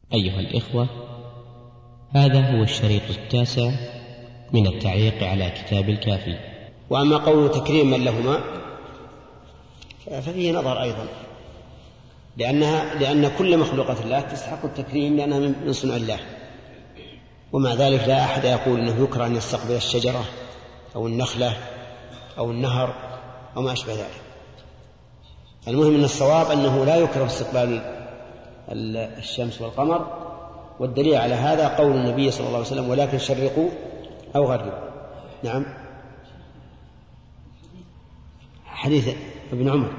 أيها الإخوة، هذا هو الشريط 9 من التعليق على كتاب الكافي. وأما قول تكريما لهما ففيه نظر أيضا، لأن كل مخلوقات الله تستحق التكريم لأنها من صنع الله، ومع ذلك لا أحد يقول أنه يكره أن يستقبل الشجرة أو النخلة أو النهر أو ما أشبه ذلك. المهم أن الصواب أنه لا يكره استقبال الشمس والقمر، والدليل على هذا قول النبي صلى الله عليه وسلم: ولكن شرقوا أو غربوا. نعم، حديث ابن عمر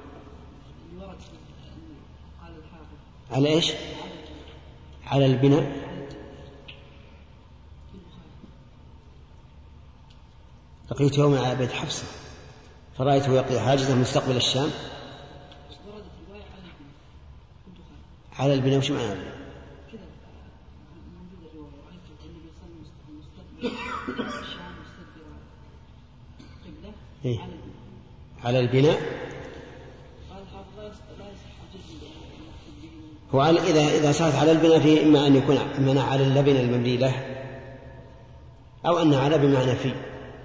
على إيش؟ على البناء. لقيت يوم على بيت حفصة فرأيته يقضي حاجته مستقبل الشام. على البناء وش معنى البناء؟ إيه؟ على البناء. هو إذا صارت على البناء فيه إما أن يكون منع على اللبن المملي له، أو أن على بمعنى فيه،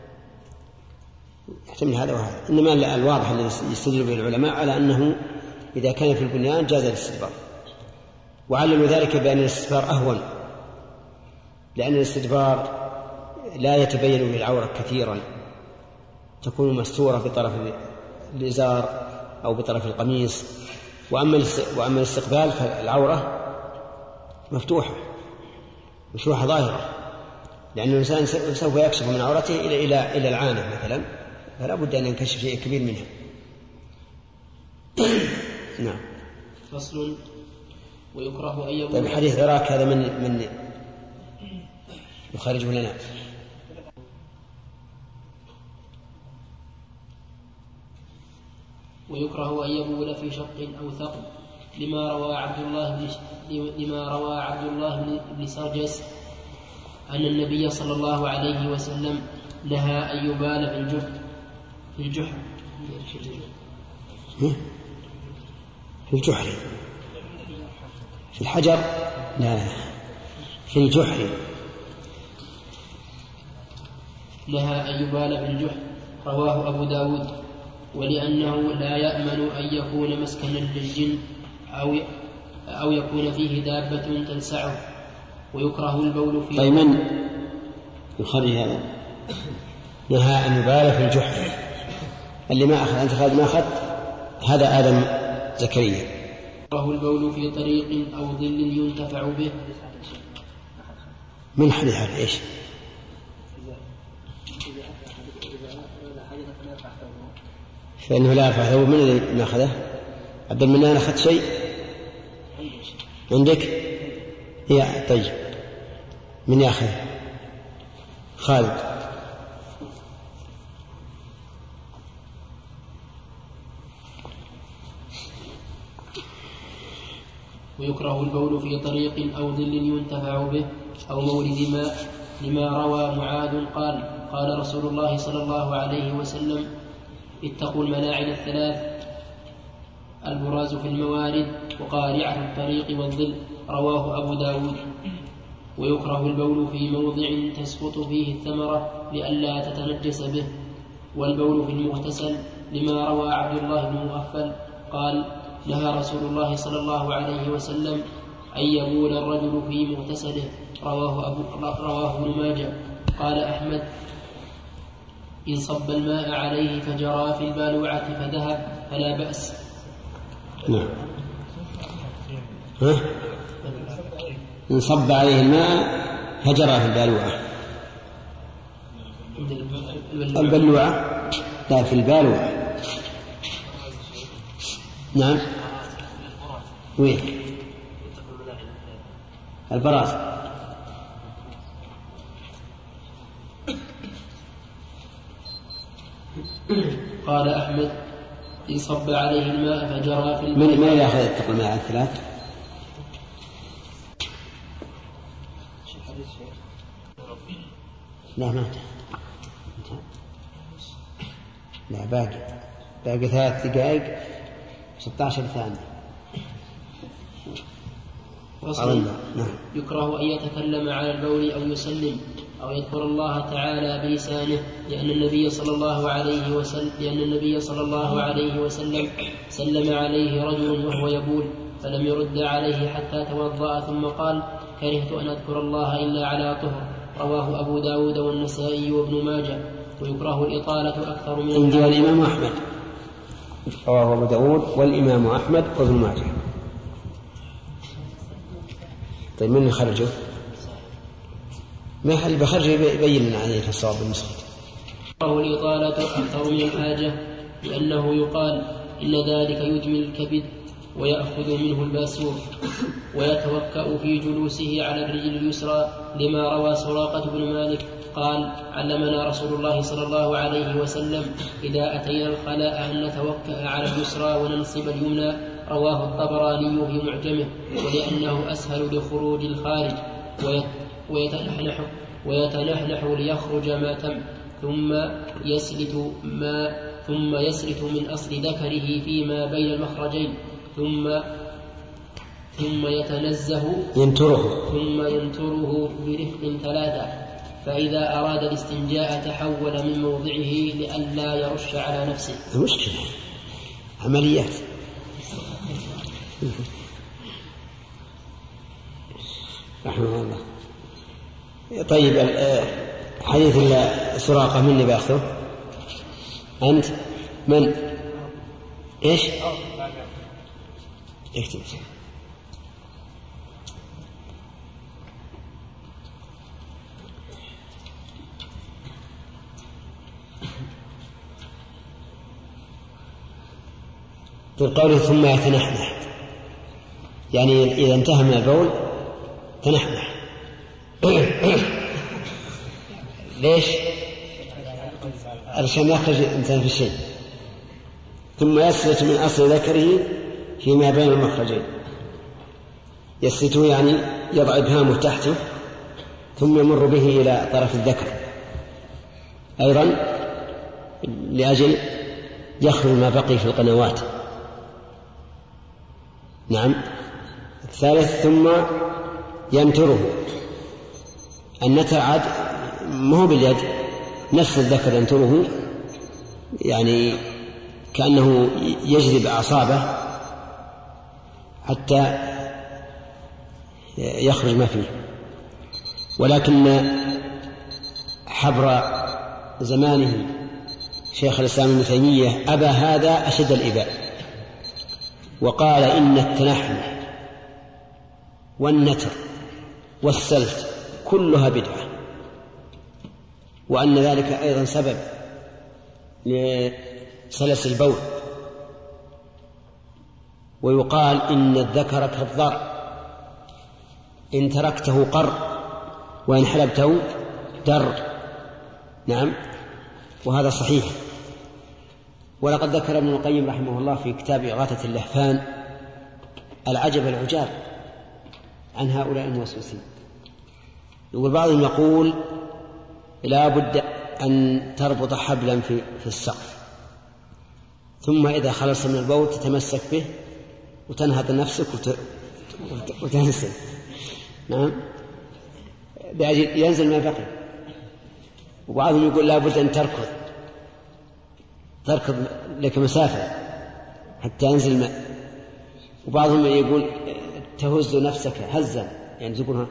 يحتمل هذا وهذا. إنما الواضح الذي يستدل به العلماء على أنه إذا كان في البنيان جاز الاستدبار، وعلموا ذلك بأن الاستدبار أهون، لأن الاستدبار لا يتبين به العورة كثيرا، تكون مستورة بطرف الإزار أو بطرف القميص. وأما الاستقبال فالعورة مفتوحة ظاهرة، لأن الإنسان سوف يكشف من عورته إلى العانة مثلا، فلا بد أن ينكشف شيء كبير منها. نعم. فصل. ويكره أن يكون. طيب، حديث عراك هذا من يخرجه لنا. ويكره أن يبول في شق أو ثقب لما روى عبد الله بن سرجس أن النبي صلى الله عليه وسلم نهى أن يبال في الجحر في الحجر، لا، في الجحر. نهى أن يبال في الجحر، رواه أبو داود. ولأنه لا يأمن أن يكون مسكنا للجن أو يكون فيه دابة تلسعه. ويكره البول فيه. طيب، من يخرج هذا؟ نهى أن يبال في الجحر. اللي ما أخذ أنت خالد ما أخذ هذا آدم زكريا. يكره البول في طريق أو ظل ينتفع به. من حديث هذا إيش؟ فإنه لا يرفع ثوبه. من الذي أخذه؟ عبد المنان أخذ شيء عندك؟ يا طيب، من يأخذ؟ خالد. ويكره البول في طريق أو ظل ينتفع به أو مورد ماء لما روى معاذ قال رسول الله صلى الله عليه وسلم: اتقوا الملاعن الثلاث: البراز في الموارد، وقارعة الطريق والظل. رواه أبو داود. ويكره البول في موضع تسقط فيه الثمرة لئلا تتنجس به، والبول في المغتسل لما روى عبد الله بن مغفل قال: نهى رسول الله صلى الله عليه وسلم أن يبول الرجل في مغتسله. رواه ابن ماجه. قال أحمد: إن صب الماء عليه فجرى في البالوعة فذهب فلا بأس. نعم. إن صب عليه الماء فجرى في البالوعة. البلوعة لا، في البالوعة. نعم. وين البراز؟ قال أحمد: إن صب عليه الماء فجرى في الماء. من يأخذ اتقوا الماء الثلاث؟ لا، ما لا، باقي 3 دقائق 16 ثانية. فصل. يكره أن يتكلم على البول أو يسلم أو يذكر الله تعالى بلسانه، لأن النبي صلى الله عليه وسلم سلم عليه رجل وهو يبول فلم يرد عليه حتى توضأ ثم قال: كرهت أن أذكر الله إلا على طهر. رواه أبو داود والنسائي وابن ماجه. ويكره الإطالة أكثر من عندي والإمام أحمد. رواه أبو داود والإمام أحمد وابن ماجه. طيب من يخرجه؟ ما حد بخرجه يبين لنا عليه الصواب بالنسبة. يكره الإطالة أكثر من الحاجة، لأنه يقال إن ذلك يدمي الكبد ويأخذ منه الباسور، ويتوكأ في جلوسه على الرجل اليسرى، لما روى سراقة بن مالك قال: علمنا رسول الله صلى الله عليه وسلم إذا أتينا الخلاء أن نتوكأ على اليسرى وننصب اليمنى. رواه الطبراني في معجمه، ولأنه أسهل لخروج الخارج، ويتنحنح ليخرج ما تم، ثم يسلت من أصل ذكره فيما بين المخرجين، ثم ينتره برفق 3، فإذا أراد الاستنجاء تحول من موضعه لئلا يرش على نفسه. مشكلة عمليات. رحمه الله. طيب حديث سراقة من اللي بأخذه؟ أنت من؟ إيش؟ اكتب. في القول ثم يتنحنح، يعني إذا انتهى من البول تنحنح. ليش؟ علشان يخرج الإنسان في شيء. ثم يسلت من أصل ذكره فيما بين المخرجين. يسلته يعني يضع إبهامه تحته ثم يمر به إلى طرف الذكر أيضا، لأجل يخرج ما بقي في القنوات. نعم. الثالث ثم ينتره. النتر عاد ما هو باليد، نفس الذكر ينتره، يعني كأنه يجذب أعصابه حتى يخرج ما فيه. ولكن حبر زمانه شيخ الإسلام ابن تيمية أبى هذا أشد الإباء، وقال إن التنحنح والنتر والسلت كلها بدعة، وأن ذلك أيضا سبب لسلس البول. ويقال إن الذكر كالضر، إن تركته قر وإن حلبته در. نعم، وهذا صحيح. ولقد ذكر ابن القيم رحمه الله في كتاب إغاثة اللهفان العجب العجاب عن هؤلاء الموسوسين. يقول بعضهم يقول لا بد أن تربط حبلا في السقف، ثم إذا خلصت من البول تتمسك به وتنهض نفسك وتنزل. نعم، ينزل ما بقي. وبعضهم يقول لا بد أن تركض لك مسافة حتى ينزل الماء. وبعضهم يقول تهز نفسك هزا، يعني تقولها،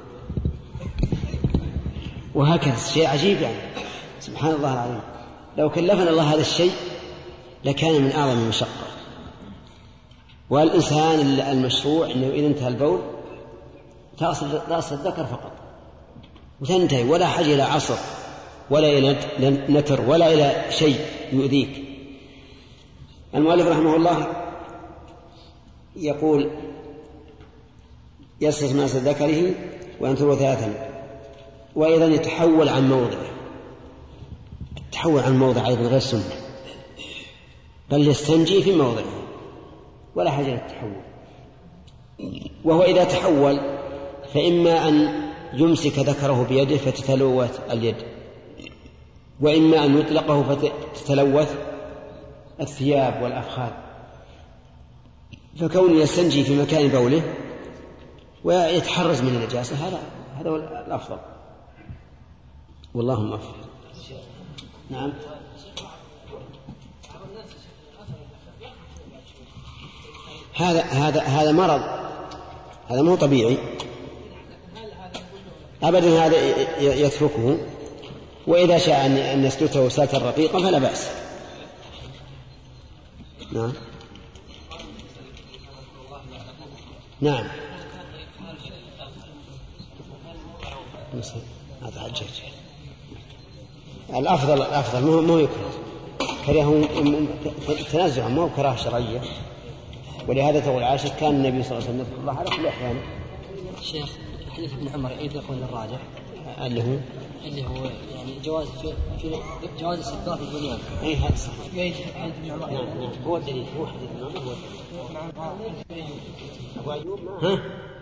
وهكذا. شيء عجيب يعني، سبحان الله العظيم. لو كلفنا الله هذا الشيء لكان من أعظم المشقة. والإنسان المشروع أنه إذا انتهى البول تغسل رأس الذكر فقط وتنتهي، ولا حاجة إلى عصر ولا إلى نتر ولا إلى شيء يؤذيك. المؤلف رحمه الله يقول يسلك من أصل ذكره وينتره 3، وأيضا يتحول عن موضعه. التحول عن موضع أيضا غير سنة، بل يستنجي في موضعه ولا حاجة للتحول. وهو إذا تحول فإما أن يمسك ذكره بيده فتتلوث اليد، وإما أن يطلقه فتتلوث الثياب والأفخاذ. فكونه يستنجي في مكان بوله ويتحرز من النجاسة، هذا هو الأفضل، والله موفق. نعم. هذا مرض، هذا مو طبيعي أبدا، هذا يتركه، وإذا شاء أن يسلته سلتا رقيقا فلا بأس. نعم. نعم. الأفضل مو يكره، كرهه تنزعا، مو كراهة شرعية. ولهذا تقول عائشة كان النبي صلى الله عليه وسلم يذكر الله على كل أحيان. شيخ حديث ابن عمر يقول الراجح اللي هو يعني جواز في جواز الاستقرار في البنيان. اي هذا صحيح. هو الدليل، هو حديث ابن عمر. أبو أيوب ها؟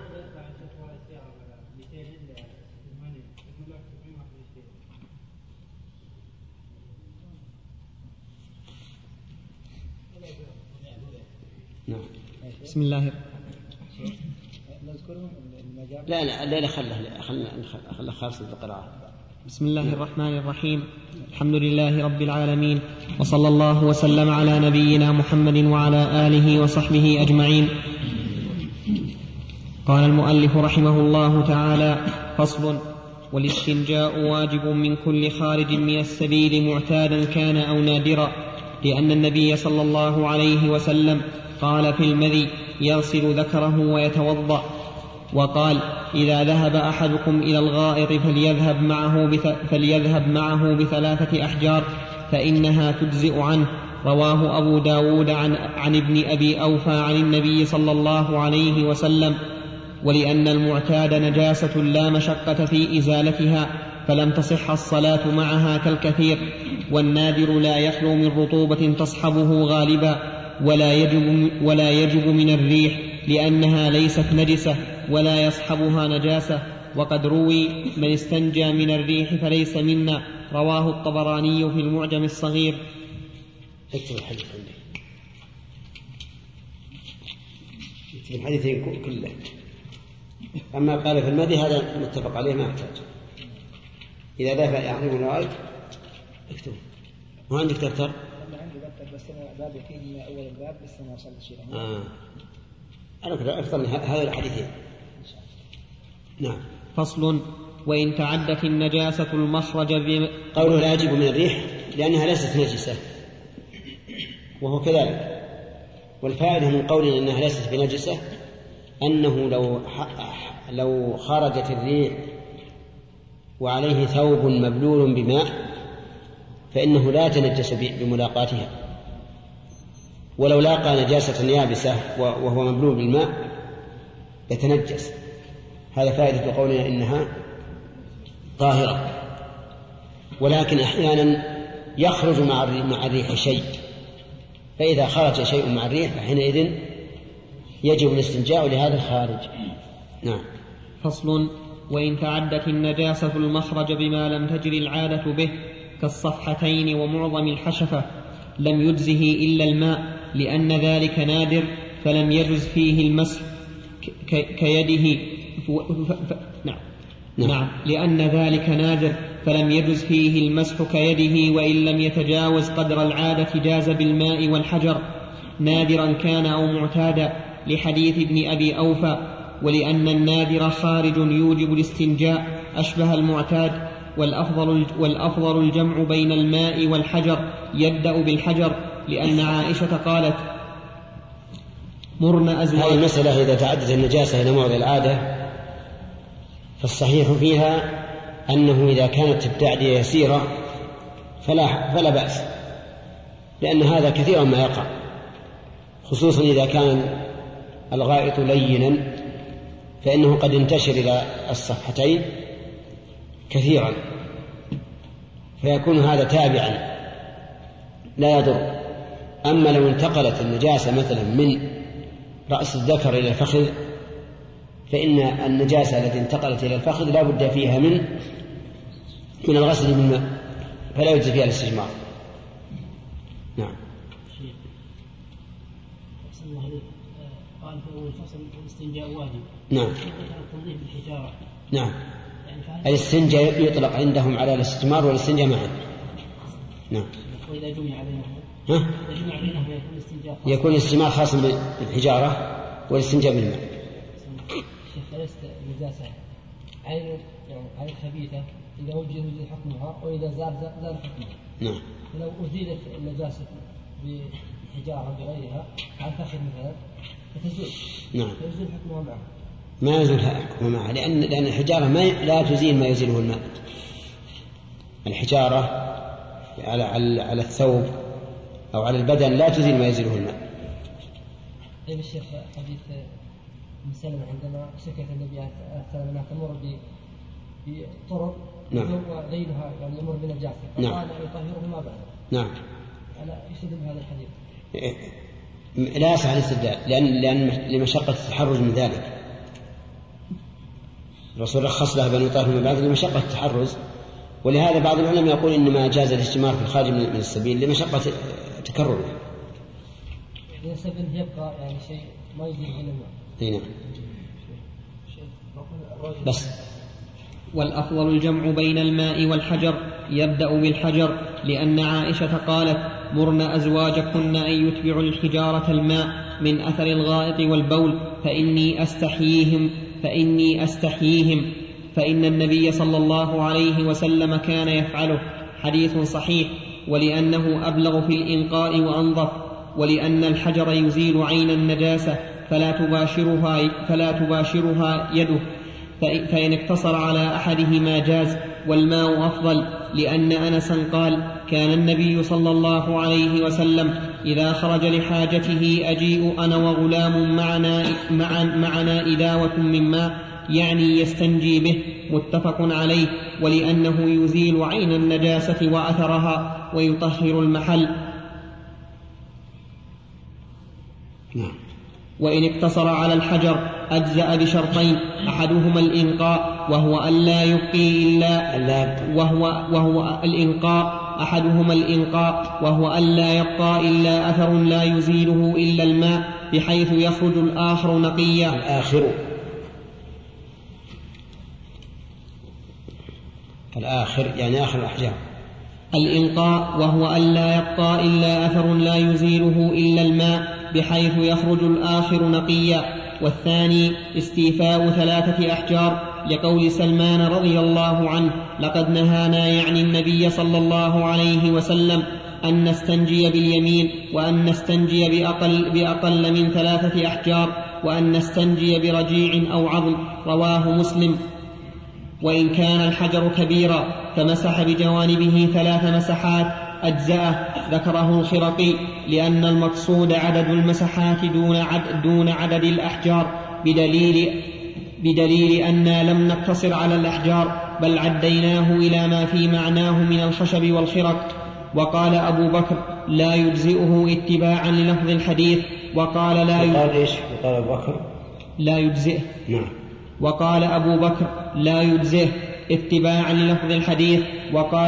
نعم. بسم الله. لا خلنا خالص القراءة. بسم الله الرحمن الرحيم. الحمد لله رب العالمين، وصلى الله وسلم على نبينا محمد وعلى آله وصحبه أجمعين. قال المؤلف رحمه الله تعالى: فصل: والاستنجاء واجب من كل خارج من السبيل معتادا كان أو نادرا، لأن النبي صلى الله عليه وسلم قال في المذي: يغسل ذكره ويتوضأ. وقال: إذا ذهب أحدكم إلى الغائط فليذهب معه ب3 أحجار فإنها تجزئ عنه. رواه أبو داود عن ابن أبي أوفى عن النبي صلى الله عليه وسلم. ولأن المعتاد نجاسة لا مشقة في إزالتها فلم تصح الصلاة معها كالكثير. والنادر لا يخلو من رطوبة تصحبه غالبا، ولا يجب من الريح لأنها ليست نجسة ولا يصحبها نجاسة. وقد روي: من استنجى من الريح فليس منا. رواه الطبراني في المعجم الصغير. اكتب الحديث عندي، اكتب الحديثين كله. أما قال في المدي هذا متفق عليه، ما يحتاج. إذا ذهب يعني من الغائط اكتب. ما عندك دفتر؟ عندي دفتر بس أنا باب يقين أول الباب بس ما وصلت شيء. أنا كده أكثر من هذا الحديثين. نعم. فصل: وإن تعدت النجاسة المخرج قوله لا يجب من الريح لأنها ليست نجسة، وهو كذلك. والفائدة من قولنا أنها ليست بنجسة أنه لو خرجت الريح وعليه ثوب مبلول بماء فإنه لا يتنجس بملاقاتها، ولو لاقى نجاسة يابسة وهو مبلول بالماء يتنجس. هذا فائدة قولنا إنها طاهرة. ولكن أحيانا يخرج مع الريح شيء، فإذا خرج شيء مع الريح فحينئذ يجب الاستنجاء لهذا الخارج. نعم. فصل: وإن تعدت النجاسة المخرج بما لم تجري العادة به كالصفحتين ومعظم الحشفة لم يجزه إلا الماء، لأن ذلك نادر فلم يجز فيه المسح كيده. نعم. لأن ذلك نادر فلم يجز فيه المسح كيده، وإن لم يتجاوز قدر العادة جاز بالماء والحجر نادرا كان أو معتادا، لحديث ابن أبي أوفى. ولأن النادر خارج يوجب الاستنجاء أشبه المعتاد. والأفضل الجمع بين الماء والحجر، يبدأ بالحجر، لأن عائشة قالت: مرن أزواج. هذه المسألة إذا تعدت النجاسة إلى موضع العادة فالصحيح فيها أنه إذا كانت التعدية يسيرة فلا بأس، لأن هذا كثيرا ما يقع، خصوصا إذا كان الغائط لينا فإنه قد ينتشر إلى الصفحتين كثيرا، فيكون هذا تابعا لا يضر. أما لو انتقلت النجاسة مثلا من رأس الذكر إلى الفخذ فإن النجاسة التي انتقلت إلى الفخذ لا بد فيها من الغسل بالماء، فلا يجزي فيها الاستجمار. نعم. قال في أول فصل الاستنجاء واجب، نعم. نعم. الاستنجاء يطلق عندهم على الاستجمار والاستنجاء معا. نعم. وإذا جمع بينهم يكون الاستجمار خاص بالحجارة والاستنجاء بالماء. ليست نجاسة عين خبيثة إذا وجد حكمها وإذا زال حكمها. نعم. لو أزيلت النجاسة بحجارة بغيرها على الفخذ مثلا فتزول. نعم. فيزول حكمها معها. ما يزول حكمها معها لأن الحجارة لا تزيل ما يزيله الماء. الحجارة على الثوب أو على البدن لا تزيل ما يزيله الماء. طيب الشيخ حديث مسلم عندما سكت النبي عليه الصلاة والسلام تمر بطرق وليلها يعني يمر بنجاسة فقال يطهره ما بعد. نعم. ألا يستدل هذا الحديث؟ لا يصح الاستدلال لأن لمشقة التحرز من ذلك. الرسول رخص له بأن يطهر ما بعد لمشقة التحرز، ولهذا بعض العلماء يقول إنما جاز الاستجمار في الخارج من السبيل لمشقة تكرره. إذا السبيل يبقى يعني شيء ما يزيد إلى الماء. نعم. بس. والأفضل الجمع بين الماء والحجر، يبدأ بالحجر لأن عائشة قالت: مرن أزواجكن أن يتبعوا الحجارة الماء من أثر الغائط والبول فإني أستحييهم فإن النبي صلى الله عليه وسلم كان يفعله. حديث صحيح، ولأنه أبلغ في الإنقاء وأنظف، ولأن الحجر يزيل عين النجاسة فلا تباشرها يده، فإن اقتصر على أحدهما جاز، والماء أفضل، لأن أنسا قال: كان النبي صلى الله عليه وسلم إذا خرج لحاجته أجيء أنا وغلام معنا إداوة من ماء، يعني يستنجي به، متفق عليه، ولأنه يزيل عين النجاسة وأثرها ويطهر المحل. وإن اقتصر على الحجر أجزأ بشرطين: أحدهما الإنقاء وهو ألا يبقي إلا أثر لا يزيله إلا الماء، بحيث يخرج الآخر نقيا. الآخر يعني آخر الأحجار. الإنقاء وهو ألا يبقى إلا أثر لا يزيله إلا الماء، بحيث يخرج الآخر نقيا. والثاني استيفاء 3 أحجار، لقول سلمان رضي الله عنه: لقد نهانا يعني النبي صلى الله عليه وسلم أن نستنجي باليمين، وأن نستنجي بأقل من 3 أحجار، وأن نستنجي برجيع أو عظم. رواه مسلم. وإن كان الحجر كبيرا فمسح بجوانبه 3 مسحات أجزأه، ذكره الخرقي، لأن المقصود عدد المسحات دون عدد الأحجار، بدليل أننا لم نقتصر على الأحجار، بل عديناه إلى ما في معناه من الخشب والخرق. وقال أبو بكر: لا يجزئه اتباعا للفظ الحديث، وقال لا يجزئه. نعم. وقال أبو بكر: لا يجزئه اتباعا للفظ الحديث، وقال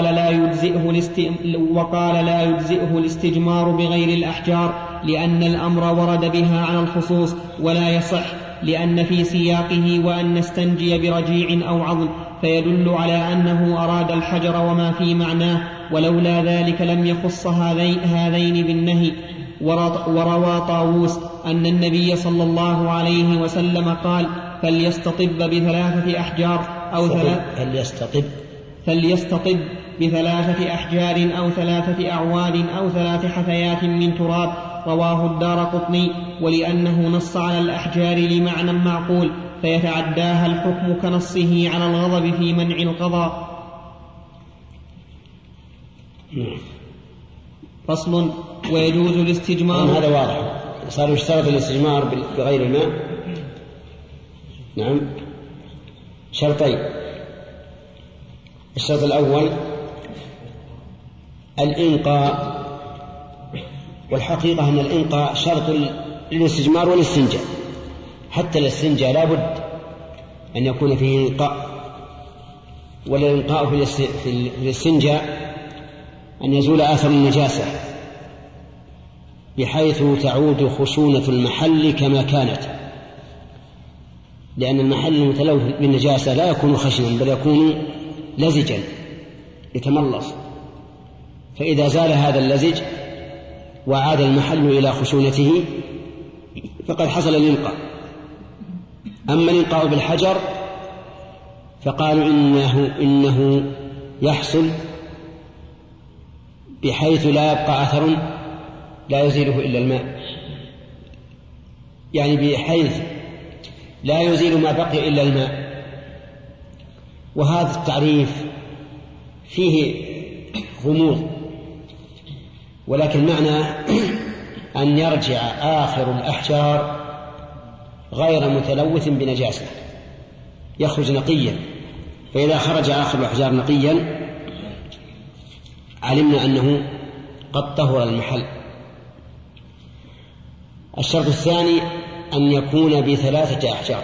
لا يجزئه الاستجمار بغير الأحجار، لأن الأمر ورد بها على الخصوص ولا يصح، لأن في سياقه وأن نستنجي برجيع أو عظم، فيدل على أنه أراد الحجر وما في معناه، ولولا ذلك لم يخص هذين بالنهي. وروى طاووس أن النبي صلى الله عليه وسلم قال: فليستطب ب3 أحجار فليستطب ب3 أحجار أو 3 أعواد أو 3 حثيات من تراب. رواه الدارقطني. ولأنه نص على الأحجار لمعنى معقول، فيتعداها الحكم كنصه على الغضب في منع القضاء. فصل. ويجوز الاستجمار. هذا واضح. صار يشترط الاستجمار بغير الماء. نعم، شرطين. الشرط الأول الإنقاء، والحقيقة أن الإنقاء شرط للاستجمار والاستنجاء. حتى الاستنجاء لا بد أن يكون فيه إنقاء، والإنقاء في الاستنجاء أن يزول آثر النجاسة بحيث تعود خشونة المحل كما كانت، لأن المحل المتلوث بالنجاسة لا يكون خشنا بل يكون لزجا يتملص، فإذا زال هذا اللزج وعاد المحل إلى خشونته فقد حصل الإنقاء. أما الإنقاء بالحجر فقالوا إنه يحصل بحيث لا يبقى أثر لا يزيله إلا الماء، يعني بحيث لا يزيل ما بقي إلا الماء. وهذا التعريف فيه غموض، ولكن معناه أن يرجع آخر الأحجار غير متلوث بنجاسة، يخرج نقيا. فإذا خرج آخر الأحجار نقيا علمنا أنه قد طهر المحل. الشرط الثاني أن يكون ب3 أحجار،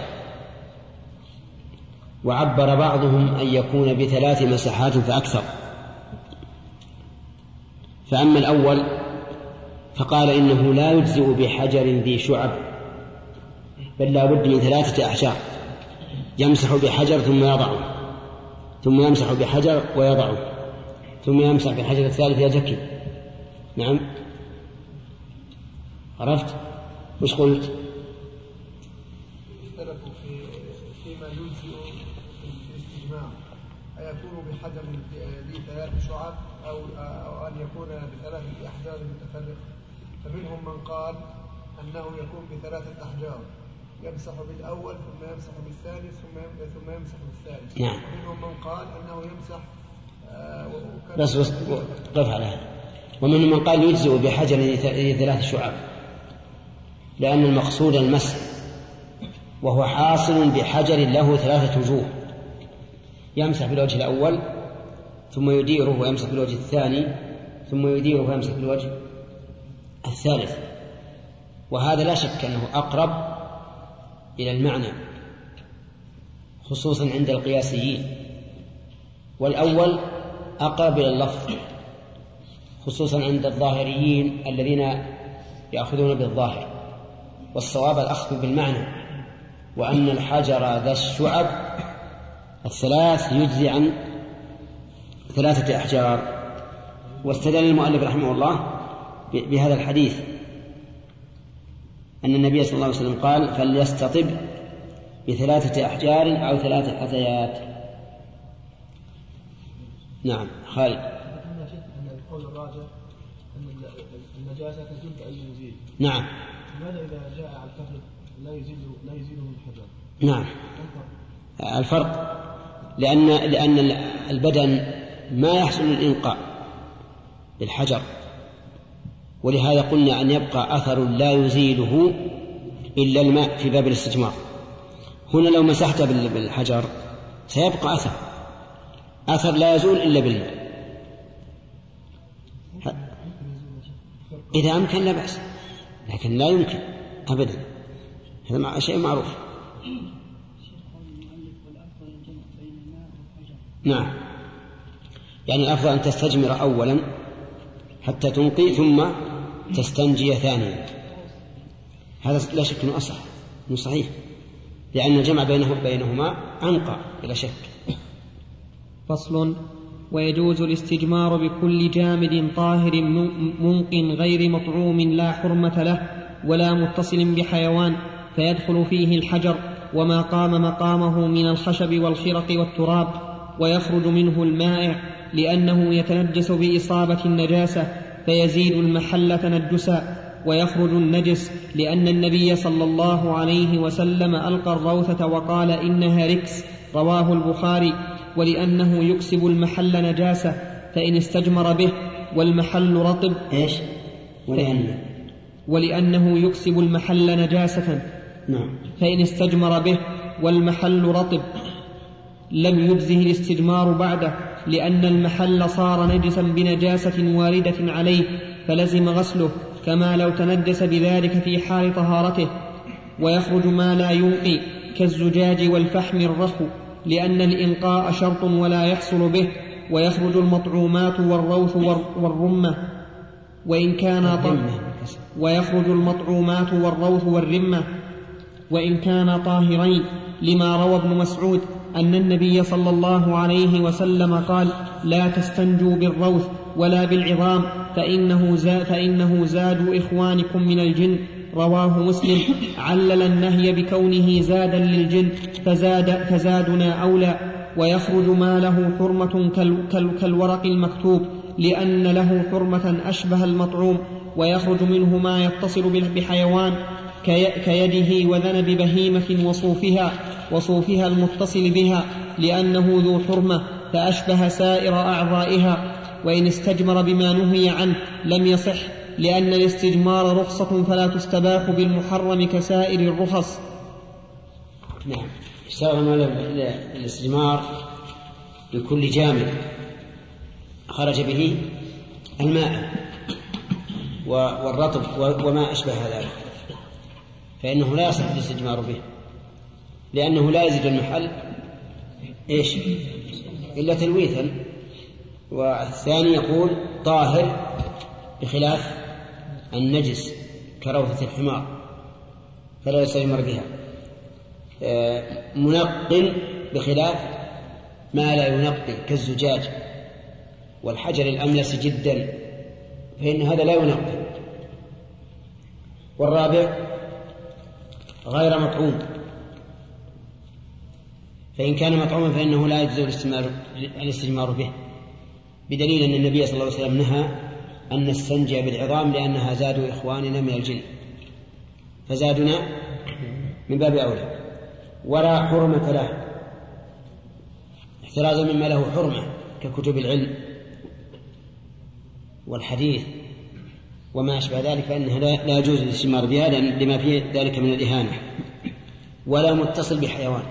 وعبر بعضهم أن يكون ب3 مساحات فأكثر. فأما الأول فقال إنه لا يجزئ بحجر ذي شعب، بل لا بد من 3 أحجار، يمسح بحجر ثم يضعه، ثم يمسح بحجر ويضعه، ثم يمسح بحجر الثالث يزكي. نعم، عرفت وش قلت؟ اختلفوا فيما يجزئ الاستجماع، أيكون بحجر ذي 3 شعب أو أن يكون ب3 أحجار متفرقة. فمنهم من قال أنه يكون ب3 أحجار يمسح بالأول ثم يمسح بالثاني ثم يمسح بالثالث. نعم. ومنهم من قال أنه يمسح بس قف على هذا. ومنهم من قال يجزئ بحجر ذي 3 شعب، لأن المقصود المسح، وهو حاصل بحجر له 3 وجوه، يمسح بالوجه الأول ثم يديره ويمسح بالوجه الثاني ثم يديره ويمسح بالوجه الثالث. وهذا لا شك أنه أقرب إلى المعنى خصوصا عند القياسيين، والأول أقرب إلى اللفظ خصوصا عند الظاهريين الذين يأخذون بالظاهر، والصواب الأخذ بالمعنى، وأن الحجر ذا الشعب 3 يجزي عن 3 أحجار. واستدل المؤلف رحمه الله بهذا الحديث أن النبي صلى الله عليه وسلم قال فليستطب ب3 أحجار أو 3 حثيات. نعم خالد. أن القول الراجح أن النجاسة تزول بأي يزيل. نعم. لماذا إذا جاء على الكفر لا يزيله الحجر؟ نعم. الفرق لأن البدن ما يحصل الإنقاء بالحجر، ولهذا قلنا أن يبقى أثر لا يزيله إلا الماء في باب الاستجمار. هنا لو مسحت بالحجر سيبقى أثر لا يزول إلا بالماء. إذا أمكن لا بأس، لكن لا يمكن أبدا، هذا شيء معروف. نعم، يعني أفضل أن تستجمر أولا حتى تنقي ثم تستنجي ثانيا. هذا لا شك أنه أصح، أنه صحيح، لأن الجمع بينهما أنقى بلا شك. فصل. ويجوز الاستجمار بكل جامد طاهر منق غير مطعوم لا حرمة له ولا متصل بحيوان، فيدخل فيه الحجر وما قام مقامه من الخشب والخرق والتراب، ويخرج منه المائع لأنه يتنجس بإصابة النجاسة فيزيد المحل تنجسا، ويخرج النجس لأن النبي صلى الله عليه وسلم ألقى الروثة وقال إنها ركس، رواه البخاري، ولأنه يكسب المحل نجاسة فإن استجمر به والمحل رطب. إيش؟ ولأنه يكسب المحل نجاسة. نعم. فإن استجمر به والمحل رطب لم يجزه الاستجمار بعده، لأن المحل صار نجسا بنجاسة واردة عليه فلزم غسله، كما لو تنجس بذلك في حال طهارته. ويخرج ما لا ينقي كالزجاج والفحم الرخو، لأن الإنقاء شرط ولا يحصل به. ويخرج المطعومات والروث والرمة وإن ويخرج المطعومات والروث والرمة وإن كانا طاهرين، لما روى ابن مسعود أن النبي صلى الله عليه وسلم قال: لا تستنجوا بالروث ولا بالعظام فإنه زاد إخوانكم من الجن. رواه مسلم. علل النهي بكونه زادا للجن فزادنا أولى. ويخرج ما له حرمة كالورق المكتوب لأن له حرمة أشبه المطعوم. ويخرج منه ما يتصل بحيوان كيده وذنب بهيمة وصوفها المتصل بها لأنه ذو حرمة فأشبه سائر أعضائها. وإن استجمر بما نهي عنه لم يصح لأن الاستجمار رخصة فلا تستباح بالمحرم كسائر الرخص. نعم. استخدم الاستجمار بكل جامد خرج به الماء والرطب وما أشبه ذلك، فإنه لا يصح الاستجمار به لأنه لا يزيد المحل إلا تلويثا. والثاني يقول طاهر بخلاف النجس كروثة الحمار فلا يستجمر بها. منق بخلاف ما لا ينقي كالزجاج والحجر الأملس جدا فإن هذا لا ينقي. والرابع غير مطعوم، فإن كان مطعوما فإنه لا يجوز الاستجمار به، بدليل أن النبي صلى الله عليه وسلم نهى أن نستنجي بالعظام لأنها زاد إخواننا من الجن، فزادنا من باب أولى. ولا حرمة له احترازا مما له حرمة ككتب العلم والحديث وما أشبه ذلك، فإنها لا يجوز الاستجمار بها لما فيه ذلك من الإهانة. ولا متصل بحيوان،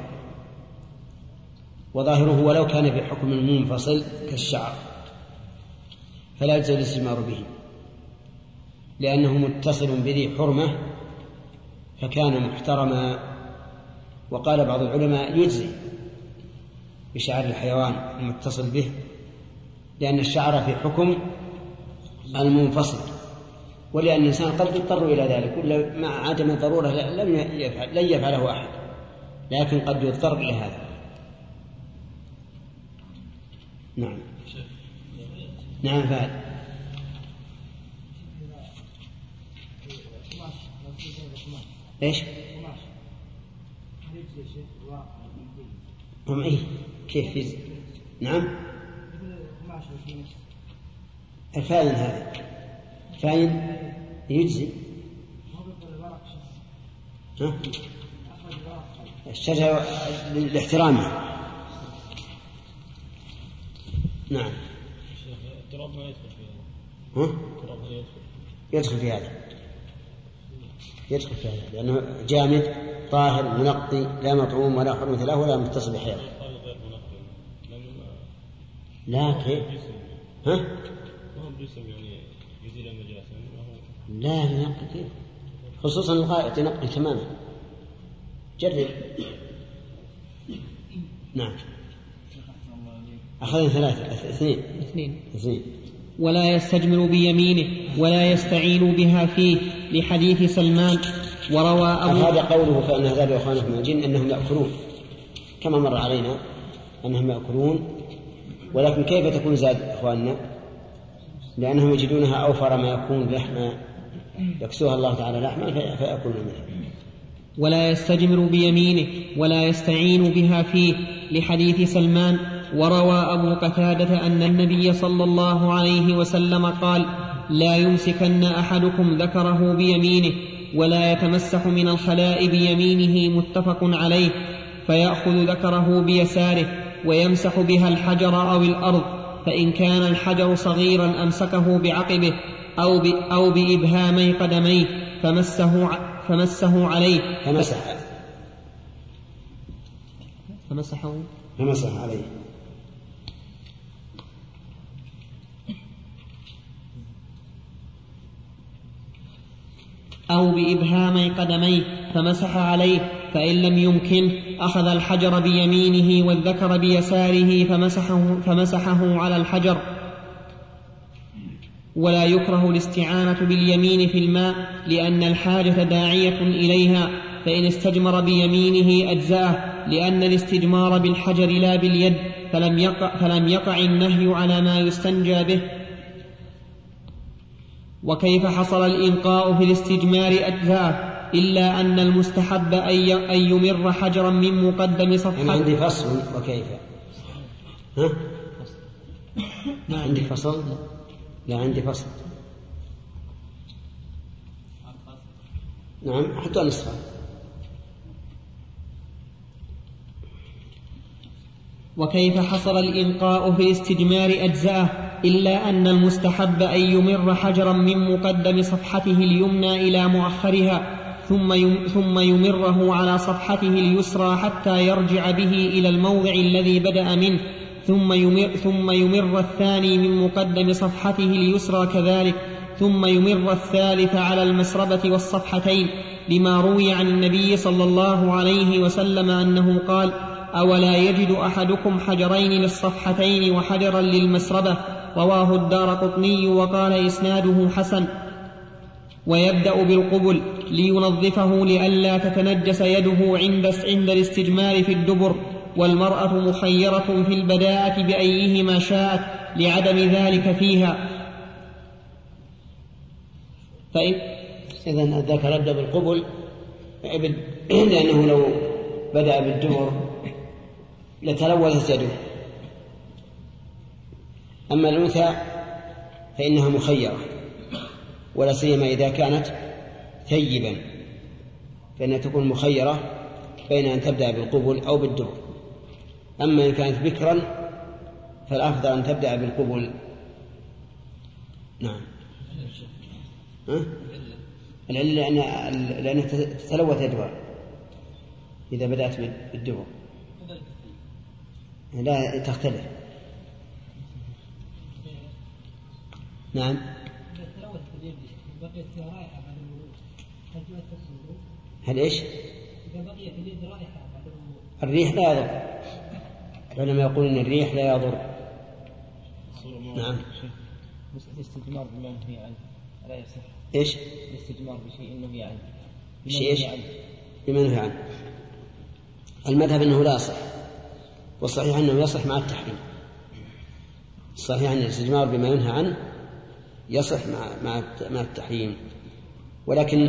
وظاهره ولو كان بحكم منفصل كالشعر فلا يجوز الاستجمار به لأنه متصل بذي حرمة فكان محترما. وقال بعض العلماء يجزي بشعر الحيوان المتصل به لأن الشعر في حكم المنفصل، ولأن الإنسان قد يضطر إلى ذلك ولا مع عدم الضرورة لن يفعله أحد، لكن قد يضطر إلى هذا. نعم. نعم فعل. إيش؟ إيه؟ كيف يجزي؟ نعم. الفاين هذا فاين يجزي. الشجرة لاحترامه. نعم. التراب ما يدخل في هذا. التراب يدخل في هذا. يدخل في هذا لأنه جامد طاهر منقي لا مطعوم ولا حرمة له ولا متصل بحيوان. لا كيف؟ ها؟ ما هو بيسم يعني يزيل النجاسة. لا ينقي كيف؟ خصوصا الغائط ينقي تماما. جرب. نعم. أخذنا ثلاثة اثنين. ولا يستجمر بيمينه ولا يستعين بها فيه لحديث سلمان. وروى هذا قوله فإن زاد إخوانكم من الجن أنهم يأكلون كما مر علينا أنهم يأكلون، ولكن كيف تكون زاد إخواننا؟ لأنهم يجدونها أوفر ما يكون لحما يكسوها الله تعالى لحما فيأكلون منها. ولا يستجمر بيمينه ولا يستعين بها فيه لحديث سلمان. وروى أبو قتادة أن النبي صلى الله عليه وسلم قال: لا يمسكن أحدكم ذكره بيمينه ولا يتمسح من الخلاء بيمينه متفق عليه، فيأخذ ذكره بيساره ويمسح بها الحجر أو الأرض، فإن كان الحجر صغيرا أمسكه بعقبه أو بإبهامي قدميه فمسه عليه فمسح عليه أو بإبهامي قدميه فمسح عليه، فإن لم يمكن أخذ الحجر بيمينه والذكر بيساره فمسحه على الحجر. ولا يكره الاستعانة باليمين في الماء لأن الحاجة داعية إليها، فإن استجمر بيمينه أجزأه لأن الاستجمار بالحجر لا باليد، فلم يقع النهي على ما يستنجى به. وكيف حصل الإنقاء في الاستجمار أجزاء إلا أن المستحب أن يمر حجرا من مقدم صفحة. أنا عندي فصل وكيف؟ ها؟ عندي فصل؟ لا عندي فصل. نعم حتى نصفها. وكيف حصل الإنقاء في الاستجمار أجزاءه إلا أن المستحب أن يمر حجرا من مقدم صفحته اليمنى إلى مؤخرها ثم يمره على صفحته اليسرى حتى يرجع به إلى الموضع الذي بدأ منه، ثم يمر الثاني من مقدم صفحته اليسرى كذلك، ثم يمر الثالث على المسربة والصفحتين، لما روي عن النبي صلى الله عليه وسلم أنه قال: أولا يجد أحدكم حجرين للصفحتين وحجرا للمسربة؟ رواه الدارقطني وقال إسناده حسن. ويبدأ بالقبل لينظفه لئلا تتنجس يده عند الاستجمار في الدبر، والمرأة مخيرة في البداءة بأيهما شاءت لعدم ذلك فيها. إذن ذكر يبدأ بالقبل لأنه لو بدأ بالدبر لتلوثت يده. أما الأنثى فإنها مخيرة، ولا سيما إذا كانت ثيبا فإنها تكون مخيرة بين أن تبدأ بالقبل أو بالدبر. أما إن كانت بكرا فالأفضل أن تبدأ بالقبل. نعم. العلة لأنها تتلوث يدها إذا بدأت بالدبر، لا تختلف. نعم. هل إيش؟ إذا بقيت اليد رائحة بعد الريح لا يضر. العلماء يقولون إن الريح لا يضر. نعم. الاستجمار بما نهي عنه لا يصح. إيش؟ الاستجمار بشيء نهي عنه. بشيء إيش؟ بما نهي عنه. المذهب أنه لا يصح، والصحيح أنه يصح مع التحريم. الصحيح أن الاستجمار بما ينهى عنه يصح مع التحريم. ولكن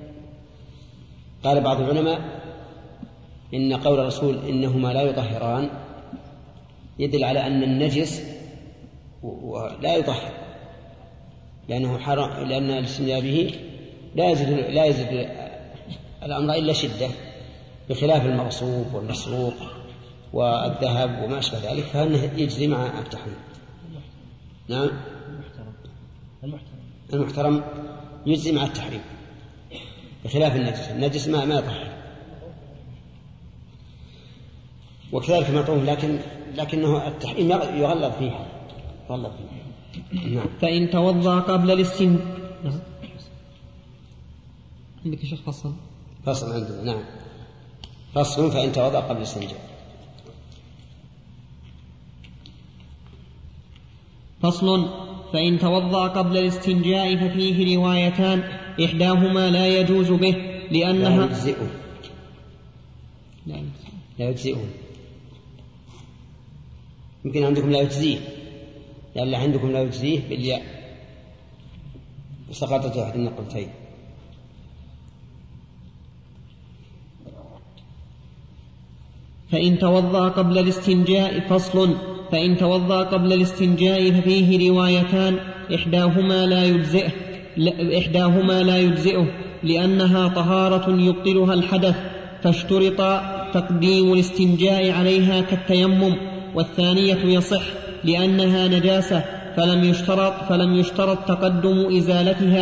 قال بعض العلماء إن قول الرسول إنهما لا يطهران يدل على أن النجس لا يطهر، لأنه حرام، لأن الاستنجاء به لا يزيد الأمر إلا شدة، بخلاف المغصوب والمسروق والذهب وما أشبه ذلك فإنه يجزي مع التحريم. نعم. المحترم يجزي مع التحريم بخلاف النجس ما يطهر. وكذلك المطعوم لكنه التحريم يغلظ فيه. نعم. فإن توضأ قبل الاستنجاء. عندك شيخ فصل عندنا. نعم. فصل فإن توضأ قبل الاستنجاء. فصل فإن توضأ قبل الاستنجاء ففيه روايتان، إحداهما لا يجوز به لأنها لا يجزئه. يمكن عندكم لا يجزيه، لأن عندكم لا يجزيه بالياء سقطت واحد النقلتين. فإن توضأ قبل الاستنجاء. فصل فإن توضأ قبل الاستنجاء ففيه روايتان، إحداهما لا يجزئه لأنها طهارة يبطلها الحدث، فاشترط تقديم الاستنجاء عليها كالتيمم، والثانية يصح لأنها نجاسة فلم يشترط تقدم إزالتها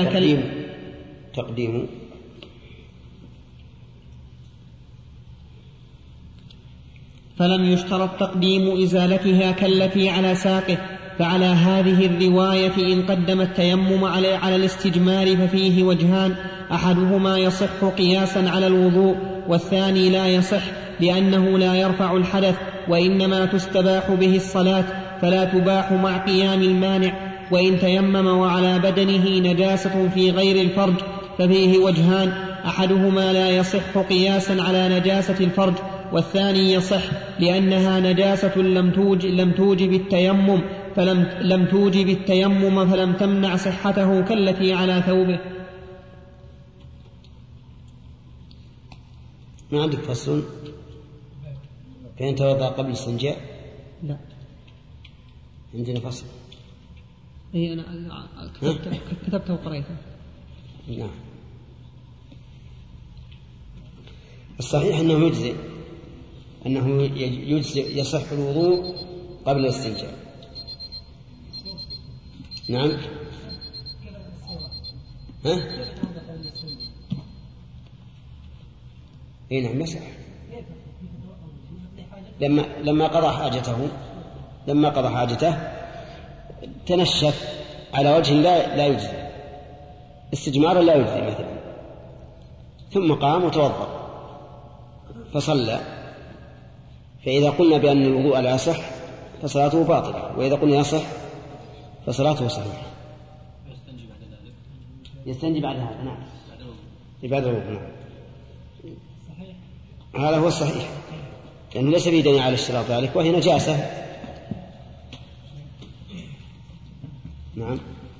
فلم يشترط تقديم إزالتها كالتي على ساقه. فعلى هذه الرواية إن قدم التيمم على الاستجمار ففيه وجهان، أحدهما يصح قياسا على الوضوء، والثاني لا يصح لأنه لا يرفع الحدث، وإنما تستباح به الصلاة فلا تباح مع قيام المانع. وإن تيمم وعلى بدنه نجاسة في غير الفرج ففيه وجهان، أحدهما لا يصح قياسا على نجاسة الفرج، والثاني يصح لأنها نجاسة لم توجب التيمم فلم تمنع صحته كالتي على ثوبه. ما عندك فصل كان توضأ قبل الاستنجاء؟ لا عندنا فصل. اي انا كتبته وقريته. نعم. الصحيح انه يجزئ يصح الوضوء قبل الاستنجاء. نعم. ها؟ اي نعم يصح. لما قضى حاجته تنشف على وجه لا يجزي، استجمارا لا يجزي مثلا، ثم قام وتوضأ فصلى، فإذا قلنا بأن الوضوء لا يصح فصلاته باطلة، وإذا قلنا يصح فصلاته صحيحة. يستنجي بعد هذا. نعم بعد الوضوء. نعم هذا هو الصحيح، لأنه ليس في دليل على اشتراط ذلك، وهي نجاسة. نعم.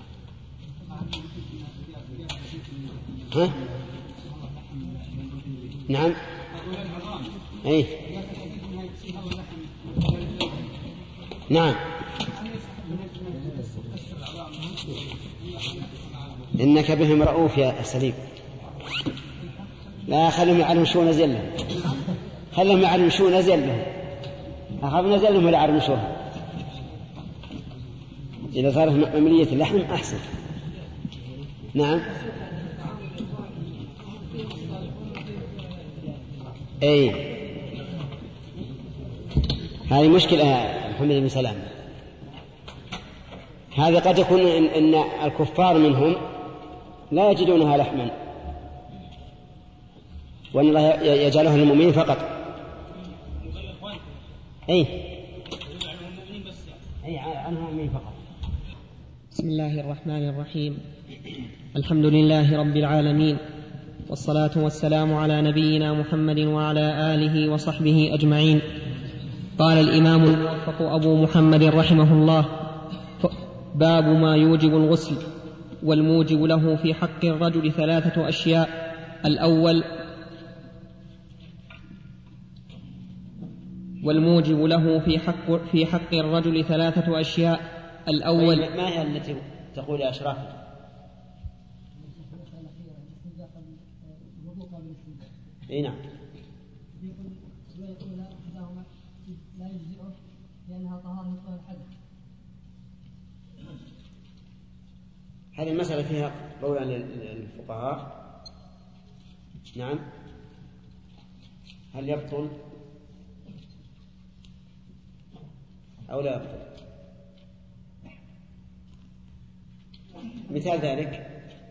ها؟ نعم. أي نعم. إنك بهم رؤوف يا سليم. لا خلهم يعلمون شو نزل لهم، خلهم يعلمون شو نزل لهم، أخاف نزل لهم ولا يعلمون شو. إذا صارت مملية اللحم أحسن. نعم. أي هذه مشكلة محمد بن سلام. هذا قد يكون إن الكفار منهم لا يجدونها لحما، وأن الله يجعلها للمؤمنين فقط. أي عنها المؤمنين فقط. بسم الله الرحمن الرحيم. الحمد لله رب العالمين، والصلاة والسلام على نبينا محمد وعلى آله وصحبه أجمعين. قال الإمام الموفق أبو محمد رحمه الله: باب ما يوجب الغسل. والموجب له في حق الرجل 3 أشياء. الأول والموجب له في حق الرجل 3 أشياء. الأول ما هي التي تقول يا أشراف؟ اي نعم. لا يجزئه لأنها طهارة من الحدث. هذه المسألة فيها قول للفقهاء. نعم. هل يبطل أو لا يبطل؟ مثال ذلك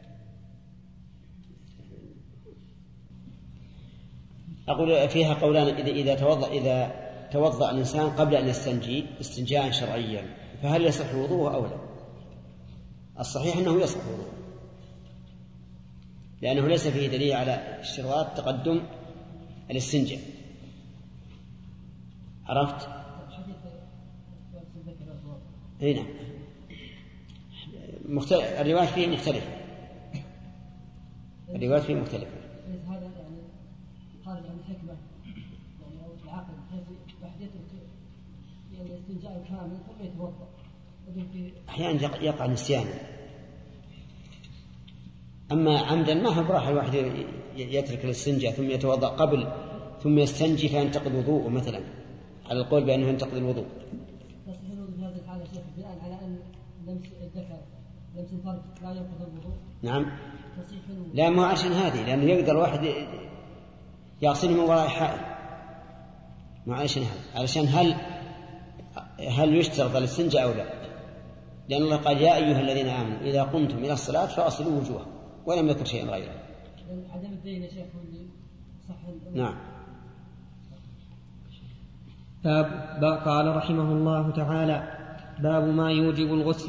أقول فيها قولان: إذا توضأ الإنسان قبل أن يستنجي استنجاء شرعيا فهل يصح وضوءه أو لا؟ الصحيح أنه يصح وضوءه، لأنه ليس فيه دليل على اشتراط تقدم الاستنجاء. عرفت؟ هنا الروايات فيه مختلفة. هذا يعني خارج عن الحكمة يعني أو العقل، بحيث واحد يترك يعني الاستنجاء كامل ثم يتوضأ. أحيانا يقع نسيانا، أما عمدا ما هو براحة الواحد يترك الاستنجاء ثم يتوضأ قبل ثم يستنجي فينتقض وضوءه مثلا، على القول بأنه ينتقض الوضوء. بس في هذه الحالة شيخ بناء على أن لمس الذكر لمس الفرج لا ينقض الوضوء. نعم. لا مو عشان هذه، لأنه يقدر واحد يغسل من وراء حائل، ما عشان هذا، علشان هل يشترط الاستنجاء أو لا؟ لأن الله قال: يا أيها الذين آمنوا إذا قمتم إلى الصلاة فاغسلوا وجوهكم، ولم يذكر شيئا غيره. عدم الدين يا شيخ صح. نعم. قال رحمه الله تعالى: باب ما يوجب الغسل.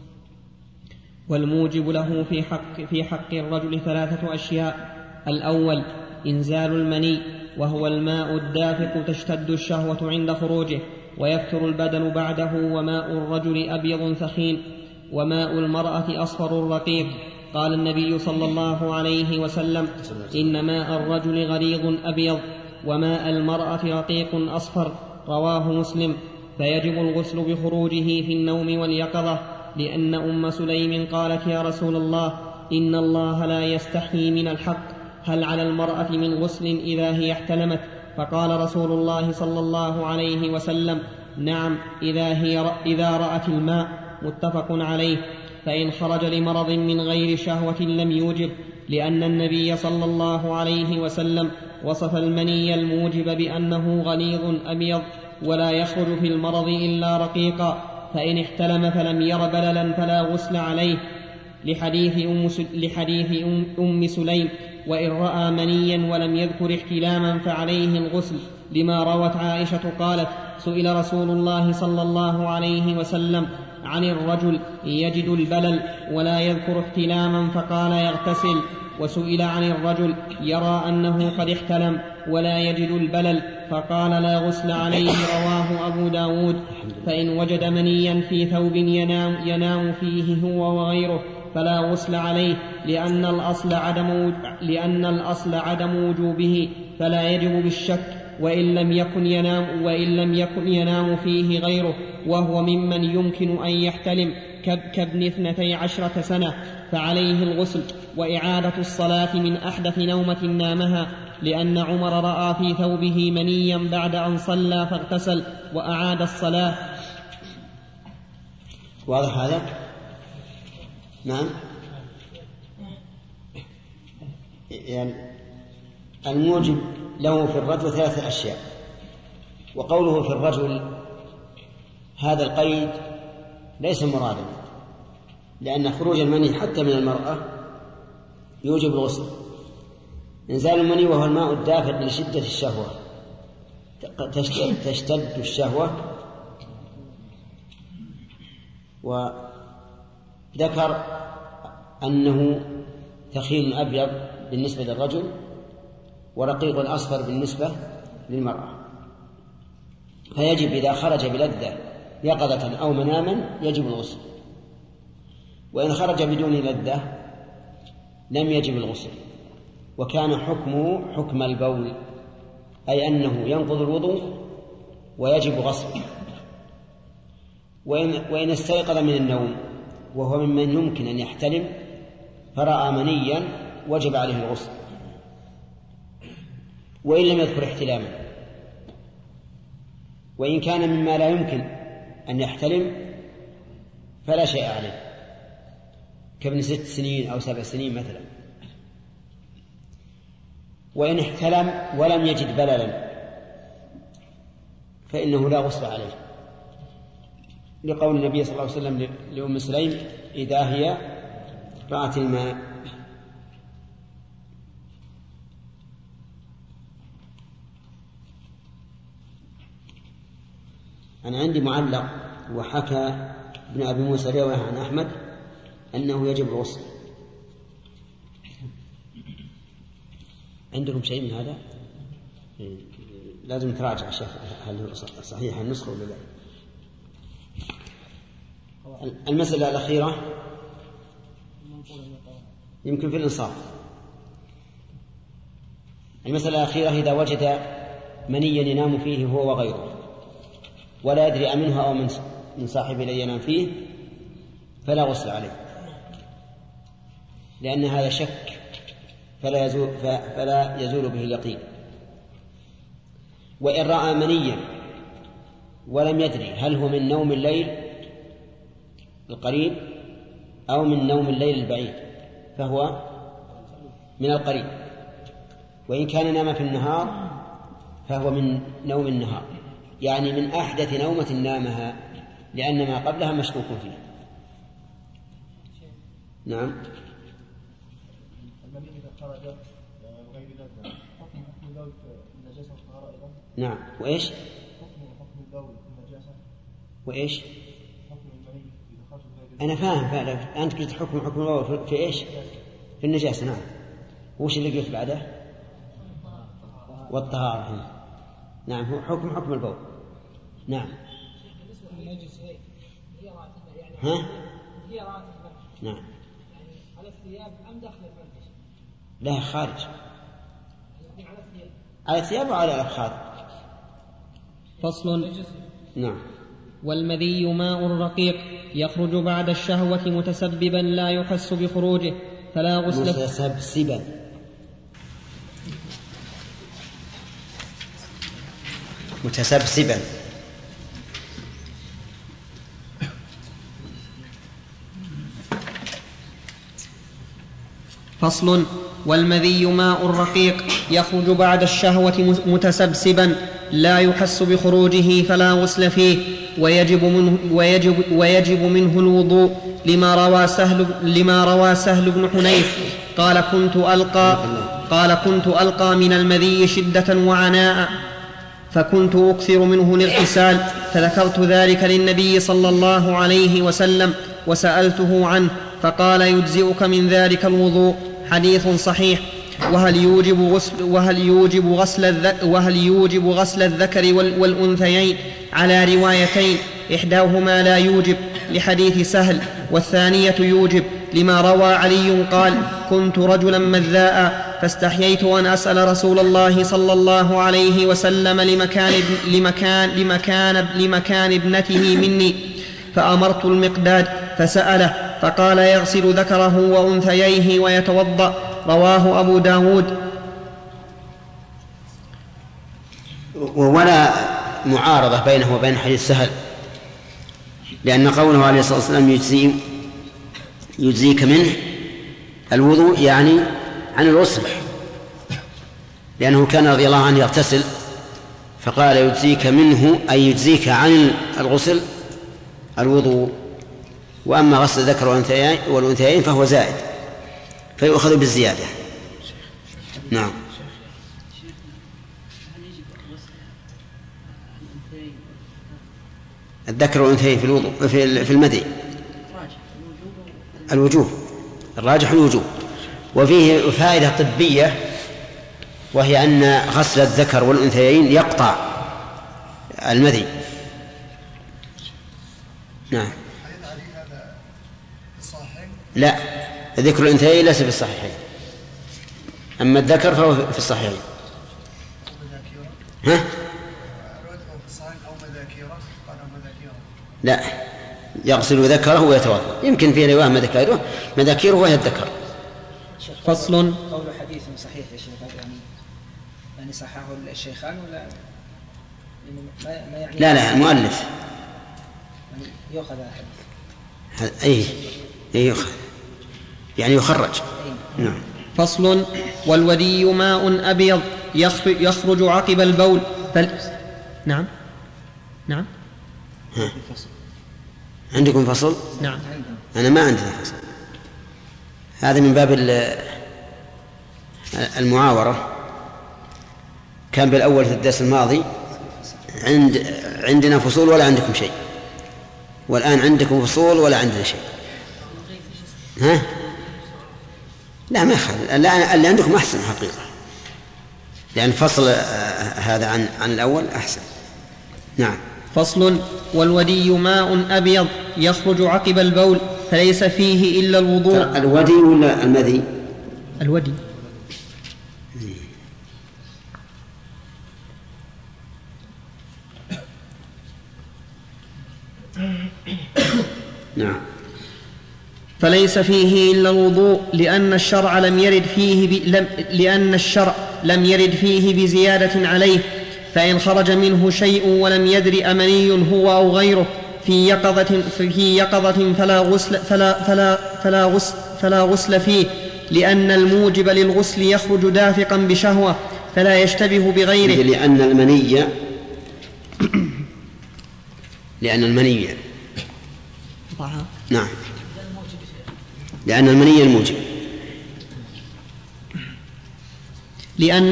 والموجب له في حق الرجل 3 أشياء. الأول إنزال المني، وهو الماء الدافق تشتد الشهوة عند خروجه ويفتر البدن بعده. وماء الرجل أبيض ثخين وماء المرأة أصفر رقيق. قال النبي صلى الله عليه وسلم: إن ماء الرجل غليظ أبيض وماء المرأة رقيق أصفر. رواه مسلم. فيجب الغسل بخروجه في النوم واليقظة، لأن أم سليم قالت: يا رسول الله، إن الله لا يستحيي من الحق، هل على المرأة من غسل إذا هي احتلمت؟ فقال رسول الله صلى الله عليه وسلم: نعم، إذا رأت الماء. متفق عليه. فإن خرج لمرض من غير شهوة لم يوجب، لأن النبي صلى الله عليه وسلم وصف المني الموجب بأنه غليظ أبيض ولا يخرج في المرض إلا رقيقا. فإن احتلم فلم ير بللا فلا غسل عليه، لحديث أم سليم: وإن رأى منيا ولم يذكر احتلاما فعليه الغسل، لما روت عائشة قالت: سئل رسول الله صلى الله عليه وسلم عن الرجل يجد البلل ولا يذكر احتلاما فقال: يغتسل. وسئل عن الرجل يرى أنه قد احتلم ولا يجد البلل فقال: لا غسل عليه. رواه أبو داود. فإن وجد منيا في ثوب ينام فيه هو وغيره فلا غسل عليه، لأن الأصل عدم وجوبه، فلا يجب بالشك. وإن لم يكن ينام فيه غيره وهو ممن يمكن أن يحتلم كابن 12 سنة فعليه الغسل وإعادة الصلاة من أحدث نومة نامها، لأن عمر رأى في ثوبه منيا بعد أن صلى فاغتسل وأعاد الصلاة. واضح هذا؟ نعم. يعني الموجب له في الرجل 3 أشياء. وقوله في الرجل هذا القيد ليس مرادا، لأن خروج المني حتى من المرأة يوجب الغسل. إنزال المني وهو الماء الدافق لشدة الشهوة، تشتد الشهوة. وذكر أنه ثخين أبيض بالنسبة للرجل ورقيق أصفر بالنسبة للمرأة. فيجب إذا خرج بلذة يقظة أو مناما يجب الغسل، وإن خرج بدون لذة لم يجب الغسل. وكان حكمه حكم البول، أي أنه ينقض الوضوء ويجب غسله. وإن استيقظ من النوم وهو ممن يمكن أن يحتلم فرأى منيا وجب عليه الغسل، وإن لم يذكر احتلاما. وإن كان مما لا يمكن أن يحتلم فلا شيء عليه، كابن 6 سنين أو 7 سنين مثلا. وإن احتلم ولم يجد بللا فإنه لا غسل عليه، لقول النبي صلى الله عليه وسلم لأم سليم: إذا هي رأت الماء. أنا عندي معلق، وحكى ابن أبي موسى رواية عن أحمد أنه يجب الغسل. عندكم شيء من هذا؟ لازم تراجع شيخ هل صحيح النسخة ولا لا. المسألة الأخيرة يمكن في الإنصاف. المسألة الأخيرة: إذا وجد منيا ينام فيه هو وغيره ولا يدري أمنه أو من صاحب الذي ينام فيه فلا غسل عليه، لأن هذا شك فلا يزول به اليقين. وإن رأى منيا ولم يدري هل هو من نوم الليل القريب أو من نوم الليل البعيد فهو من القريب. وإن كان نام في النهار فهو من نوم النهار، يعني من أحدث نومة نامها، لأن ما قبلها مشكوك فيه. نعم. نعم. وإيش؟ وإيش؟ أنا فاهم فعلا. أنت قلت حكم البول في إيش؟ في النجاسة. نعم. وش اللي قلت بعده؟ والطهارة. نعم، هو حكم البول. نعم. ها؟ نعم. على الثياب أم داخل المنتج؟ لا، خارج. على الثياب وعلى الأفخاذ. فصل. نعم. والمذي ماء رقيق يخرج بعد الشهوة متسببا لا يحس بخروجه فلا غسل متسبسبا. فصل. والمذي ماء رقيق يخرج بعد الشهوة متسبسبا لا يحس بخروجه فلا غسل فيه ويجب منه الوضوء لما روى سهل بن حنيف قال كنت ألقى من المذي شدة وعناء فكنت أكثر منه الاغتسال فذكرت ذلك للنبي صلى الله عليه وسلم وسألته عنه فقال يجزئك من ذلك الوضوء. حديث صحيح. وهل يوجب غسل الذكر والأنثيين على روايتين، إحداهما لا يوجب لحديث سهل والثانية يوجب لما روى علي قال كنت رجلا مذاء فاستحييت أن أسأل رسول الله صلى الله عليه وسلم لمكان ابنته مني فأمرت المقداد فسأله فقال يغسل ذكره وأنثييه ويتوضأ. رواه أبو داود. ولا معارضة بينه وبين حديث سهل، لأن قوله عليه الصلاة والسلام يجزيك منه الوضوء يعني عن الغسل، لأنه كان رضي الله عنه يغتسل فقال يجزيك منه أي يجزيك عن الغسل الوضوء. وأما غسل الذكر والأنثيين فهو زائد فيؤخذ بالزيادة. نعم. الذكر والأنثيين في الوضوء في المذي الوجوب، الراجح الوجوب. وفيه فائدة طبية وهي أن غسل الذكر والأنثيين يقطع المذي. نعم. لا، ذكر الأنثيين ليس في الصحيحين، أما الذكر فهو في الصحيحين. ها؟ لا، يغسل ذكره ويتوضأ. يمكن في رواية مذاكيره وهي الذكر. فصل. قول حديث صحيح يا شيخ، يعني صححه الشيخان ولا ما يعني؟ لا المؤلف يعني يأخذ الحديث. أي يأخذ يعني يخرج. نعم. فصل. والودي ماء أبيض يخرج عقب البول نعم. عندكم فصل؟ نعم. أنا ما عندي فصل. هذا من باب المعاورة. كان بالأول في الدرس الماضي عندنا فصول ولا عندكم شيء، والآن عندكم فصول ولا عندنا شيء. ها؟ لا ما يخالف، اللي عندكم أحسن حقيقة، لأن الفصل هذا عن الأول أحسن. نعم. فصل. والودي ماء أبيض يخرج عقب البول فليس فيه إلا الوضوء. الودي ولا المذي؟ الودي. نعم. فليس فيه إلا الوضوء لأن الشرع لم يرد فيه بزيادة عليه، فإن خرج منه شيء ولم يدر أمني هو أو غيره في يقظة فلا غسل فيه، لأن الموجب للغسل يخرج دافقا بشهوة فلا يشتبه بغيره. لأن المني نعم، لأن المني الموجب، لأن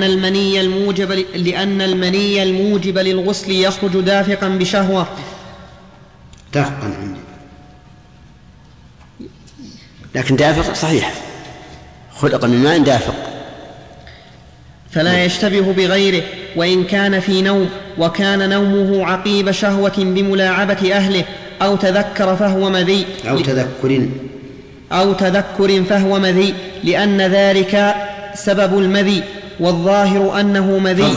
المني الموجب للغسل يخرج دافقا بشهوة. دافقا عندي، لكن دافق صحيح، خلق من ماء دافق. فلا يشتبه بغيره وإن كان في نوم، وكان نومه عقيب شهوة بملاعبة أهله أو تذكر فهو مذي أو تذكر فهو مذي، لأن ذلك سبب المذي، والظاهر أنه مذي.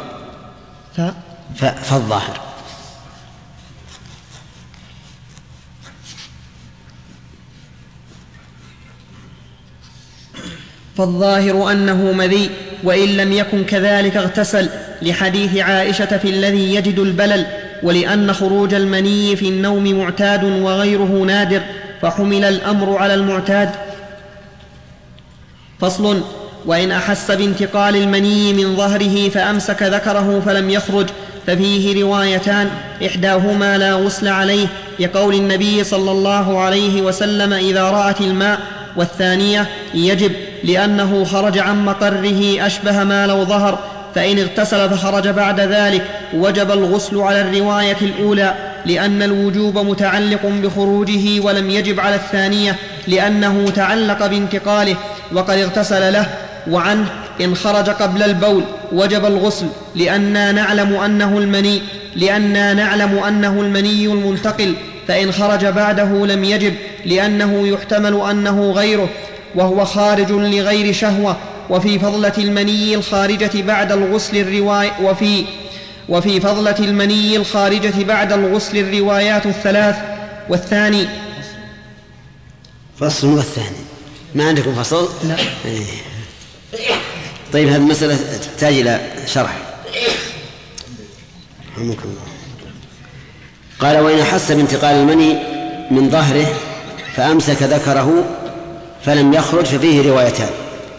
فالظاهر أنه مذي، وإن لم يكن كذلك اغتسل، لحديث عائشة في الذي يجد البلل، ولأن خروج المني في النوم معتاد وغيره نادر، فحمل الأمر على المعتاد. فصل: وإن أحس بانتقال المني من ظهره فأمسك ذكره فلم يخرج، ففيه روايتان، إحداهما لا غسل عليه لقول النبي صلى الله عليه وسلم إذا رأت الماء، والثانية يجب لأنه خرج عن مقره أشبه ما لو ظهر، فإن اغتسل فخرج بعد ذلك وجب الغسل على الرواية الأولى، لأن الوجوب متعلق بخروجه، ولم يجب على الثانية لأنه تعلق بانتقاله وقد اغتسل له. وعنه إن خرج قبل البول وجب الغسل، لأننا نعلم أنه المني المنتقل، فإن خرج بعده لم يجب، لأنه يحتمل أنه غيره وهو خارج لغير شهوة. وفي فضلة المني الخارجة بعد الغسل الروايات الثلاث. والثاني فصل. والثاني ما عندكم فصل؟ لا. طيب، هذه المسألة تحتاج إلى شرح. قال: وإن أحس بانتقال المني من ظهره فأمسك ذكره فلم يخرج، ففيه روايتان،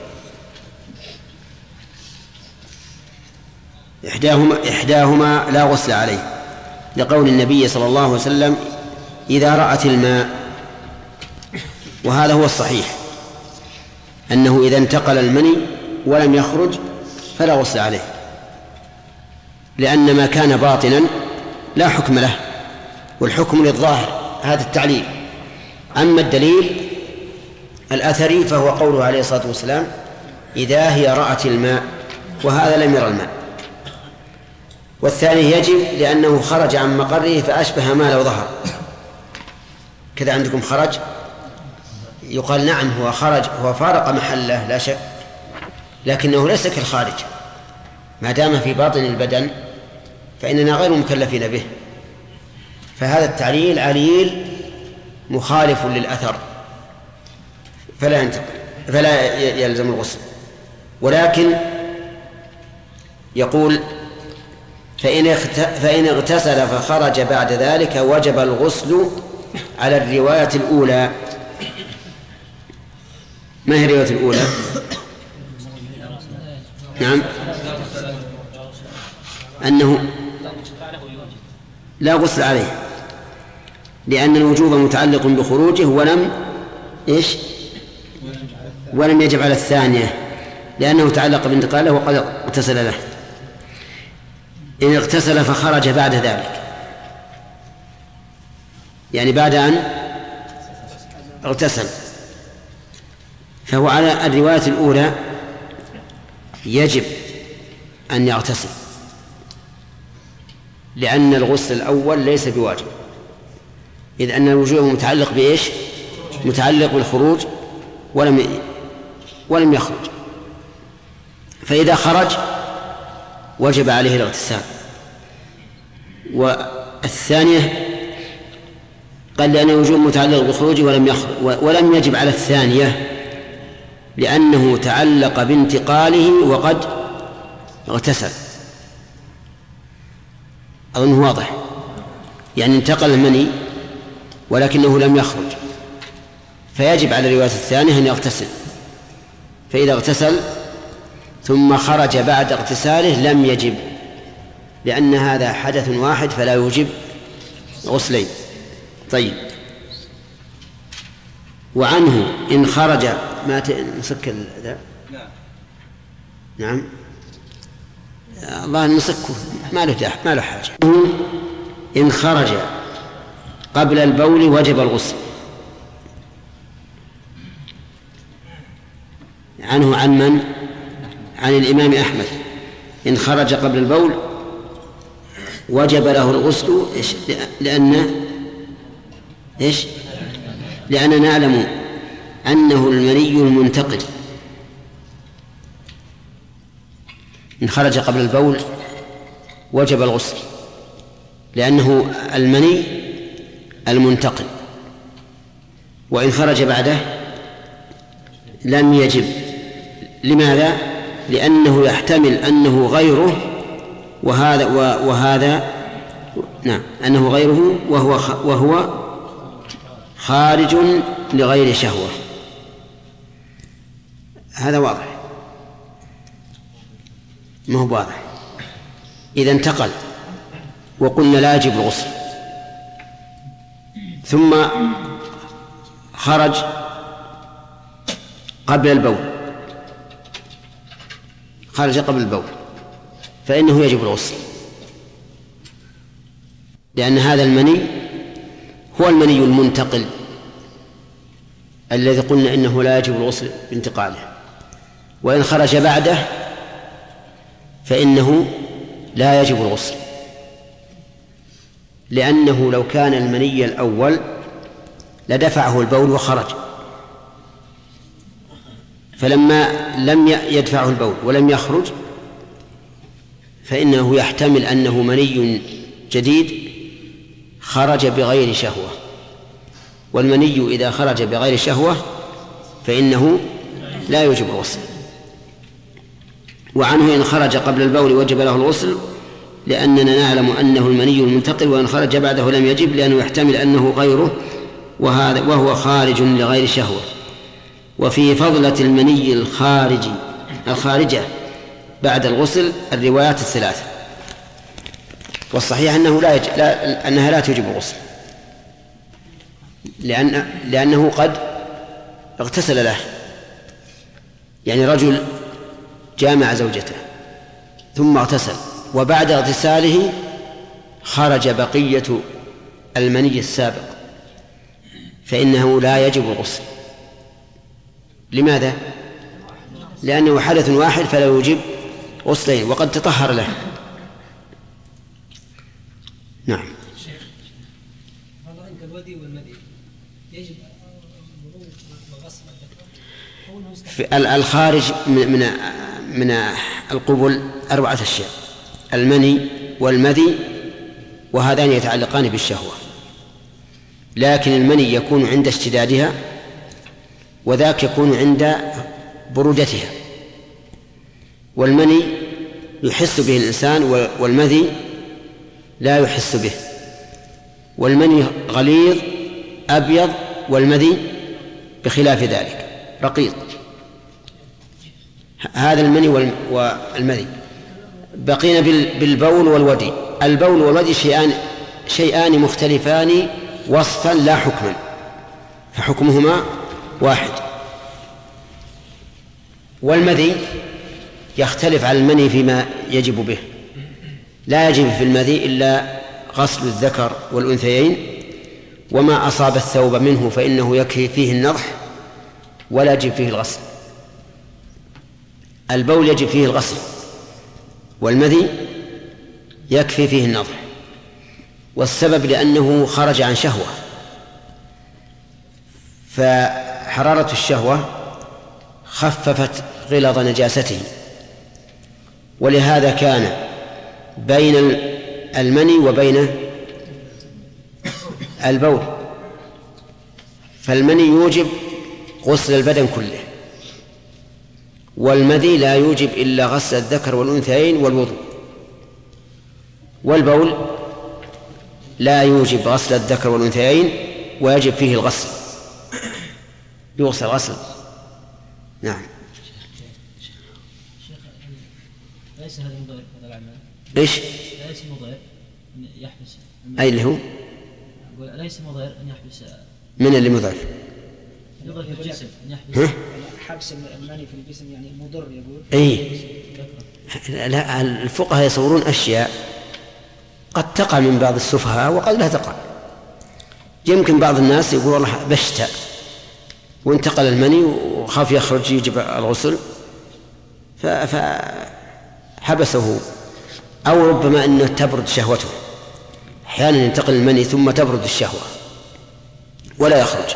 إحداهما لا غسل عليه لقول النبي صلى الله عليه وسلم إذا رأت الماء، وهذا هو الصحيح، أنه إذا انتقل المني ولم يخرج فلا غسل عليه، لأن ما كان باطنا لا حكم له، والحكم للظاهر، هذا التعليل. أما الدليل الأثري فهو قوله عليه الصلاة والسلام إذا هي رأت الماء، وهذا لم يرى الماء. والثاني يجب لأنه خرج عن مقره فأشبه ما لو ظهر. كذا عندكم خرج، يقال نعم هو خرج، هو فارق محله لا شك، لكنه ليس كالخارج، ما دام في باطن البدن فإننا غير مكلفين به. فهذا التعليل عليل مخالف للأثر، فلا يلزم الغسل. ولكن يقول فإن اغتسل فخرج بعد ذلك وجب الغسل على الرواية الأولى. ما هي الرواية الأولى؟ نعم، أنه لا غسل عليه، لأن الوجوب متعلق بخروجه ولم يجب على الثانية، لأنه تعلق بانتقاله وقد اغتسل له. إن اغتسل فخرج بعد ذلك، يعني بعد أن اغتسل، فهو على الرواية الأولى يجب أن يغتسل، لأن الغسل الأول ليس بواجب، إذ أن الوجوب متعلق بإيش؟ متعلق بالخروج ولم يخرج، فإذا خرج وجب عليه الاغتسال. والثانية قال لأن الوجوب متعلق بخروجه ولم يجب على الثانية، لأنه تعلق بانتقاله وقد اغتسل. أظنه واضح، يعني انتقل المني ولكنه لم يخرج، فيجب على الرواية الثانية أن يغتسل. فإذا اغتسل ثم خرج بعد اغتساله لم يجب، لأن هذا حدث واحد فلا يوجب غسلين. طيب، وعنه إن خرج ما نسك ذا؟ نعم، الله نسكه، ما له حاجة. إن خرج قبل البول وجب الغسل. عنه عن من؟ عن الإمام أحمد إن خرج قبل البول وجب له الغسل. لأننا نعلم أنه المني المنتقل. إن خرج قبل البول وجب الغسل لأنه المني المنتقل، وإن خرج بعده لم يجب. لماذا؟ لأنه يحتمل أنه غيره وهذا نعم أنه غيره وهو خارج لغير شهوة. هذا واضح؟ ما هو واضح؟ إذا انتقل وقلنا لا يجب الغسل ثم خرج قبل البول فإنه يجب الغسل، لأن هذا المني هو المني المنتقل الذي قلنا إنه لا يجب الغسل بانتقاله. وإن خرج بعده فإنه لا يجب الغسل، لأنه لو كان المني الأول لدفعه البول وخرج، فلما لم يدفعه البول ولم يخرج فإنه يحتمل أنه مني جديد خرج بغير شهوة، والمني إذا خرج بغير شهوة فإنه لا يوجب الغسل. وعنه إن خرج قبل البول وجب له الغسل لأننا نعلم أنه المني المنتقل، وإن خرج بعده لم يجب لأنه يحتمل أنه غيره وهو خارج لغير شهوة. وفي فضلة المني الخارجة بعد الغسل الروايات الثلاثة، والصحيح أنها لا توجب الغسل لأنه قد اغتسل له. يعني رجل جامع زوجته ثم اغتسل وبعد اغتساله خرج بقية المني السابق فإنه لا يجب الغسل. لماذا؟ لأنه حدث واحد فلا يوجب غسلين وقد تطهر له. نعم. الودي والمدي يجب غسل الخارج من القبل 4 أشياء: المني والمذي، وهذان يتعلقان بالشهوة، لكن المني يكون عند اشتدادها وذاك يكون عند برودتها. والمني يحس به الإنسان والمذي لا يحس به. والمني غليظ أبيض والمذي بخلاف ذلك رقيق. هذا المني والمذي. بقينا بالبول والودي. البول والودي شيئان مختلفان وصفا لا حكما، فحكمهما واحد. والمذي يختلف عن المني فيما يجب به. لا يجب في المذي إلا غسل الذكر والأنثيين، وما أصاب الثوب منه فإنه يكفي فيه النضح ولا يجب فيه الغسل. البول يجب فيه الغسل، والمذي يكفي فيه النضح، والسبب لأنه خرج عن شهوة، فحرارة الشهوة خففت غلظ نجاسته، ولهذا كان بين المني وبين البول. فالمني يوجب غسل البدن كله، والمذي لا يوجب إلا غسل الذكر والأنثيين والوضوء. والبول لا يوجب غسل الذكر والأنثيين ويجب فيه الغسل، يغسل غسل. نعم. ليس هذا مضير هذا العمل. ليش؟ ليس مضير أن يحبس. أي اللي هو؟ ليس مضير أن يحبس. من اللي مضير؟ يضير في الجسم أن يحبس. حبس المني في الجسم يعني مضر يقول. إيه. لا، الفقهاء يصورون أشياء قد تقع من بعض السفهاء وقد لا تقع. يمكن بعض الناس يقول والله بشتى وانتقل المني وخاف يخرج يجب الغسل، فحبسه، أو ربما أنه تبرد شهوته، أحيانا ينتقل المني ثم تبرد الشهوة ولا يخرج،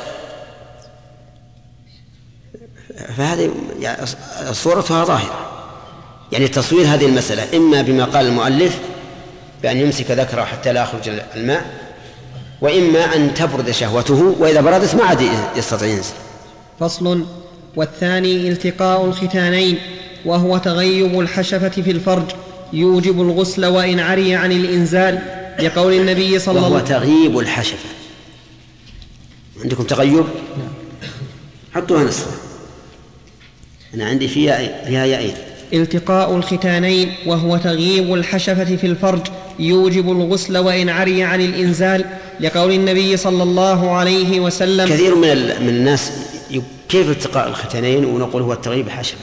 فهذه يعني صورتها ظاهرة. يعني تصوير هذه المسألة إما بما قال المؤلف بأن يمسك ذكره حتى لا يخرج الماء، وإما أن تبرد شهوته، وإذا بردت ما عاد يستطيع ينزل. فصل. والثاني التقاء الختانين، وهو تغيب الحشفة في الفرج، يوجب الغسل وإن عري عن الإنزال، لقول النبي صلى الله عليه وسلم. وهو تغيب الحشفة. عندكم تغيب؟ حطوها نصفا، أنا عندي فيها يائين. التقاء الختانين وهو تغييب الحشفة في الفرج يوجب الغسل وإن عري عن الإنزال، لقول النبي صلى الله عليه وسلم. كثير من الناس كيف التقاء الختانين ونقول هو التغييب الحشفة؟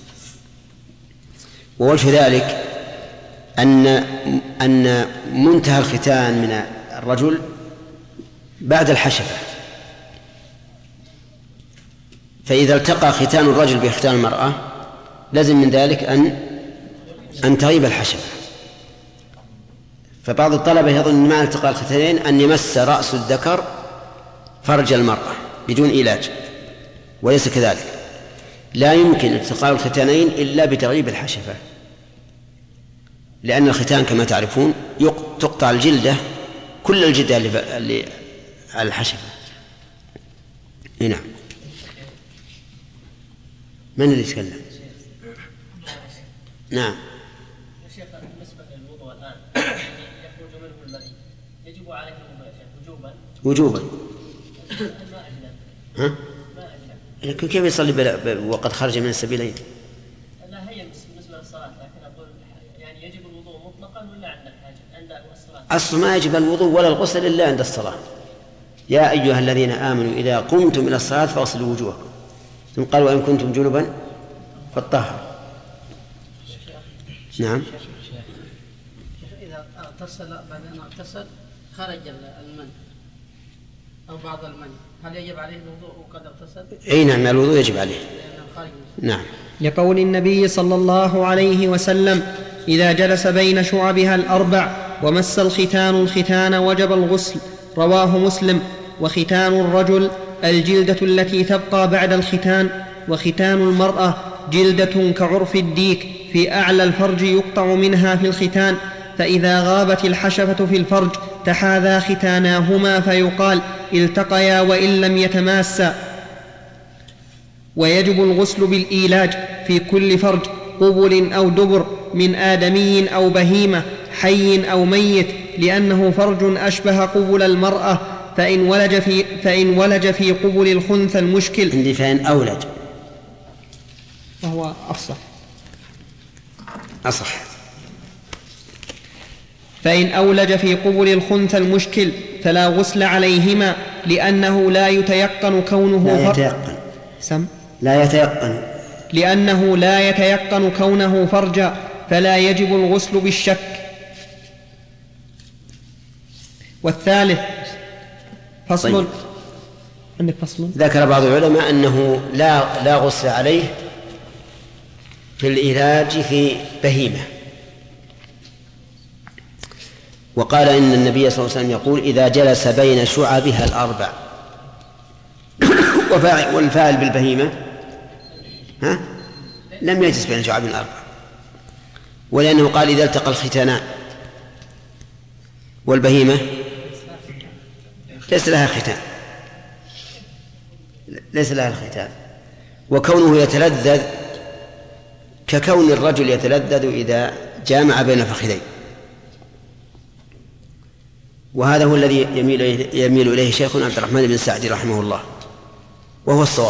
ووجه ذلك أن منتهى الختان من الرجل بعد الحشفة، فإذا التقى ختان الرجل بختان المرأة لازم من ذلك أن تغيب الحشفة. فبعض الطلبة يظن معنى التقاء الختانين أن يمس رأس الذكر فرج المرأة بدون علاج، وليس كذلك. لا يمكن التقاء الختانين إلا بتغييب الحشفة، لأن الختان كما تعرفون تقطع الجلدة، كل الجلدة اللي على الحشفة. نعم. من اللي يتكلم؟ نعم. يا شيخ، بالنسبة للوضوء الآن يخرج منه المذي، يجب عليه الوضوء وجوبا. ما أجنب. ها؟ ما أجنب. كيف يصلي وقد خرج من السبيلين؟ لا، هي بالنسبة للصلاة، لكن أقول يعني يجب الوضوء مطلقا ولا عند الحاجة عند الصلاة؟ أصل ما يجب الوضوء ولا الغسل إلا عند الصلاة. يا أيها الذين آمنوا إذا قمتم إلى الصلاة فاغسلوا وجوهكم، ثم قال وإن كنتم جنبا فاطهروا. نعم. إذا اغتسل بعدين اغتسل خرج المني أو بعض المني، هل يجب عليه الوضوء وقد اغتسل؟ أي نعم، الوضوء يجب عليه. نعم. لقول النبي صلى الله عليه وسلم إذا جلس بين شعبها الأربع ومس الختان وجب الغسل، رواه مسلم. وختان الرجل الجلدة التي تبقى بعد الختان، وختان المرأة جلدة كعرف الديك في أعلى الفرج يقطع منها في الختان، فإذا غابت الحشفة في الفرج تحاذا ختاناهما فيقال التقيا وإن لم يتماسا. ويجب الغسل بالإيلاج في كل فرج، قبل أو دبر، من آدمي أو بهيمة، حي أو ميت، لأنه فرج أشبه قبل المرأة، فإن ولج في قبل الخنثى المشكل. عندي فإن أولج، وهو أصح. فإن أولج في قبل الخنثى المشكل فلا غسل عليهما، لأنه لا يتيقن كونه لأنه لا يتيقن كونه فرجا، فلا يجب الغسل بالشك. والثالث فصل. طيب. عندك فصل. ذكر بعض العلماء أنه لا غسل عليه في العلاج في بهيمة، وقال إن النبي صلى الله عليه وسلم يقول إذا جلس بين شعبها الأربع والفاعل بالبهيمة لم يجلس بين شعبها الأربع، ولأنه قال إذا التقى الختانان، والبهيمة ليس لها الختان، وكونه يتلذذ ككون الرجل يتلذذ إذا جامع بين فخذين، وهذا هو الذي يميل إليه شيخنا عبد الرحمن بن سعدي رحمه الله، وهو الصواب.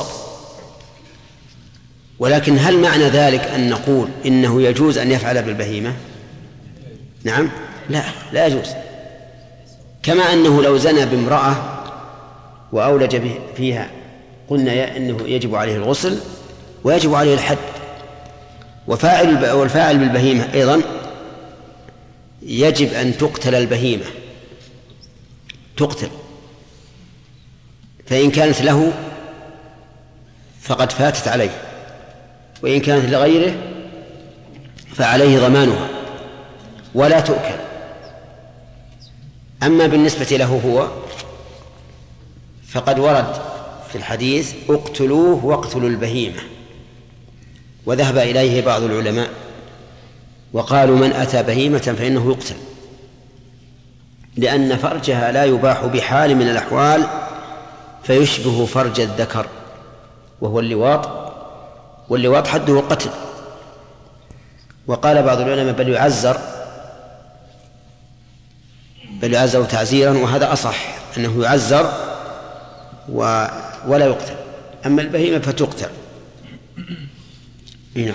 ولكن هل معنى ذلك أن نقول إنه يجوز أن يفعل بالبهيمة؟ نعم، لا يجوز. كما أنه لو زنى بامرأة وأولج فيها قلنا إنه يجب عليه الغسل ويجب عليه الحد، والفاعل بالبهيمة أيضا يجب أن تقتل البهيمة، تقتل، فإن كانت له فقد فاتت عليه، وإن كانت لغيره فعليه ضمانها ولا تؤكل. أما بالنسبة له هو فقد ورد في الحديث اقتلوه واقتلوا البهيمة، وذهب إليه بعض العلماء وقالوا من أتى بهيمة فإنه يقتل، لأن فرجها لا يباح بحال من الأحوال فيشبه فرج الذكر وهو اللواط، واللواط حده قتل. وقال بعض العلماء بل يعزر تعزيرا، وهذا أصح أنه يعزر ولا يقتل. أما البهيمة فتقتل. نعم.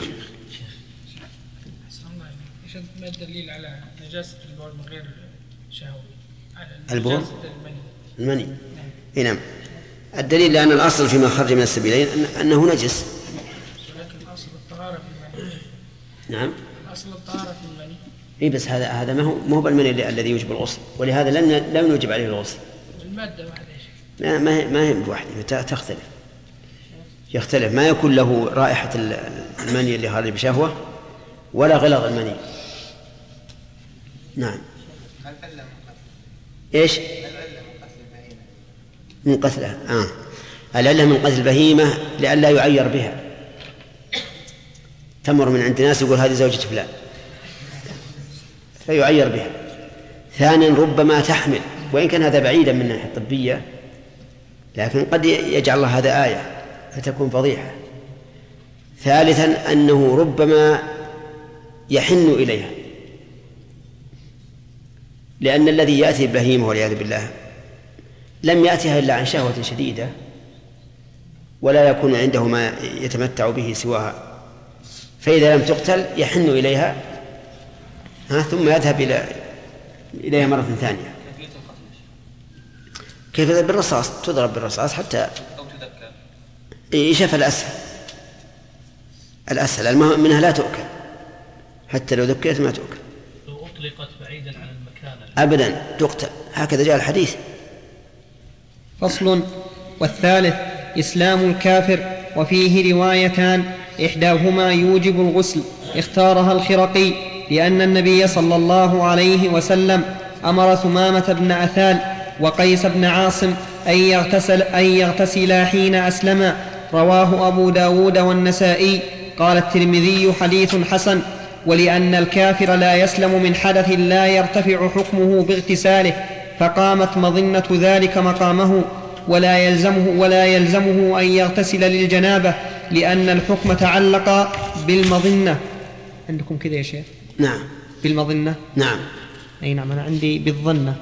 ما الدليل على نجاسة البول من غير شهوة؟ البول المني. نعم. الدليل لأن الأصل فيما خرج من السبيلين أنه نجس. ولكن أصل الطهارة في المني. نعم. أصل الطهارة في المني. إيه بس هذا ما هو بالمني الذي يوجب الغسل، ولهذا لم يوجب عليه الغسل. المادة واحدة. ما هي بواحدة، تختلف. يختلف، ما يكون له رائحة المني اللي خارج بشهوة ولا غلظ المني. نعم. ايش؟ من قتلها. العلة من قتل البهيمة لئلا يعير بها، تمر من عند ناس يقول هذه زوجة فلان فيعير بها. ثانيا ربما تحمل، وإن كان هذا بعيدا من الناحية الطبية، لكن قد يجعل الله هذا آية فتكون فضيحة. ثالثا أنه ربما يحن إليها، لأن الذي يأتي بهيمة والعياذ بالله لم يأتها إلا عن شهوة شديدة، ولا يكون عنده ما يتمتع به سواها، فإذا لم تقتل يحن إليها ثم يذهب إليها مرة ثانية. كيف بالرصاص؟ تضرب بالرصاص حتى يشاف الأسهل المهم منها لا تؤكل، حتى لو ذكرت ما تؤكل. لو أطلقت بعيدا عن المكان أبدا تقتل، هكذا جاء الحديث. فصل. والثالث إسلام الكافر، وفيه روايتان إحداهما يوجب الغسل اختارها الخرقي، لأن النبي صلى الله عليه وسلم أمر ثمامة بن أثال وقيس بن عاصم أن يغتسلا حين أسلما. رواه أبو داود والنسائي. قال الترمذي حديث حسن. ولأن الكافر لا يسلم من حدث لا يرتفع حكمه باغتساله، فقامت مظنة ذلك مقامه، ولا يلزمه أن يغتسل للجنابة، لأن الحكم تعلق بالمظنة. عندكم كذا يا شيخ؟ نعم. بالمظنة؟ نعم. أي نعم، أنا عندي بالظنة.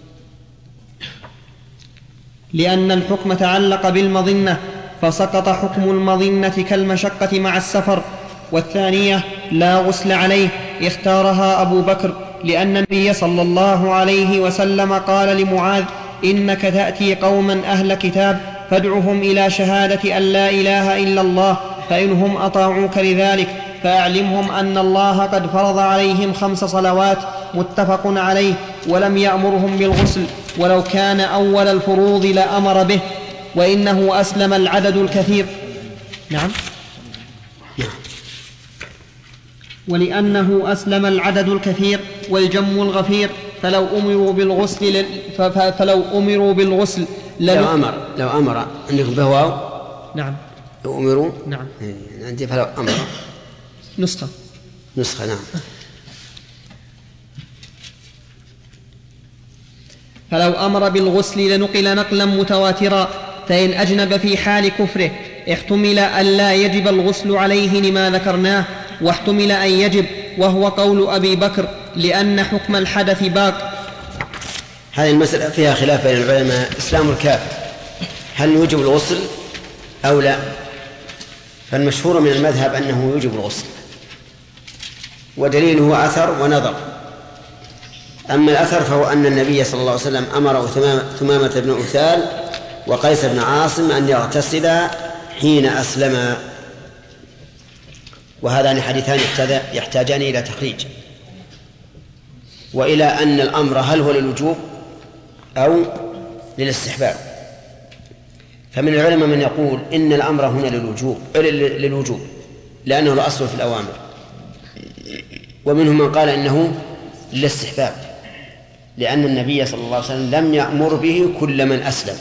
لأن الحكم تعلق بالمظنة فسقط حكم المظنة كالمشقة مع السفر. والثانية لا غسل عليه اختارها أبو بكر، لأن النبي صلى الله عليه وسلم قال لمعاذ: إنك تأتي قوما أهل كتاب فادعهم إلى شهادة أن لا إله إلا الله، فإنهم أطاعوك لذلك فأعلمهم أن الله قد فرض عليهم 5 صلوات. متفق عليه. ولم يأمرهم بالغسل، ولو كان أول الفروض لأمر به، وإنه أسلم العدد الكثير. نعم. ولأنه أسلم العدد الكثير والجم الغفير، فلو أمروا بالغسل لو أمر عندكم بهواو. نعم. لو أمروا. نعم. عندي فلو أمر نسخة. نعم. فلو أمر بالغسل لنقل نقلا متواترا، فإن أجنب في حال كفره احتمل أن لا يجب الغسل عليه لما ذكرناه، واحتمل أن يجب، وهو قول أبي بكر، لأن حكم الحدث باق. هذه المسألة فيها خلاف بين العلماء. إسلام الكافر هل يوجب الغسل أو لا؟ فالمشهور من المذهب أنه يوجب الغسل، ودليله أثر ونظر. أما الأثر فهو أن النبي صلى الله عليه وسلم أمر ثمامة بن أثال وقيس بن عاصم أن يغتسلا حين أسلما، وهذان حديثان يحتاجان إلى تخريج، وإلى أن الأمر هل هو للوجوب أو للاستحباب. فمن العلماء من يقول إن الأمر هنا للوجوب لأنه الأصل في الأوامر، ومنهم من قال إنه للاستحباب، لأن النبي صلى الله عليه وسلم لم يأمر به كل من أسلم.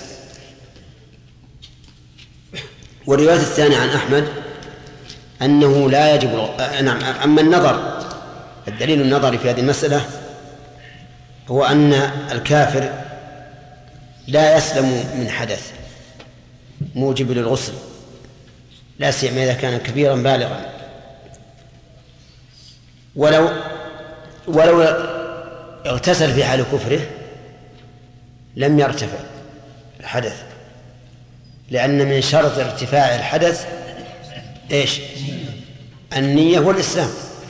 والرواية الثانية عن أحمد أنه لا يجب نعم. أما النظر، الدليل النظري في هذه المسألة هو أن الكافر لا يسلم من حدث موجب للغسل، لا سيما إذا كان كبيرا بالغا، ولو اغتسل في حال كفره لم يرتفع الحدث، لأن من شرط ارتفاع الحدث إيش؟ النية والإسلام.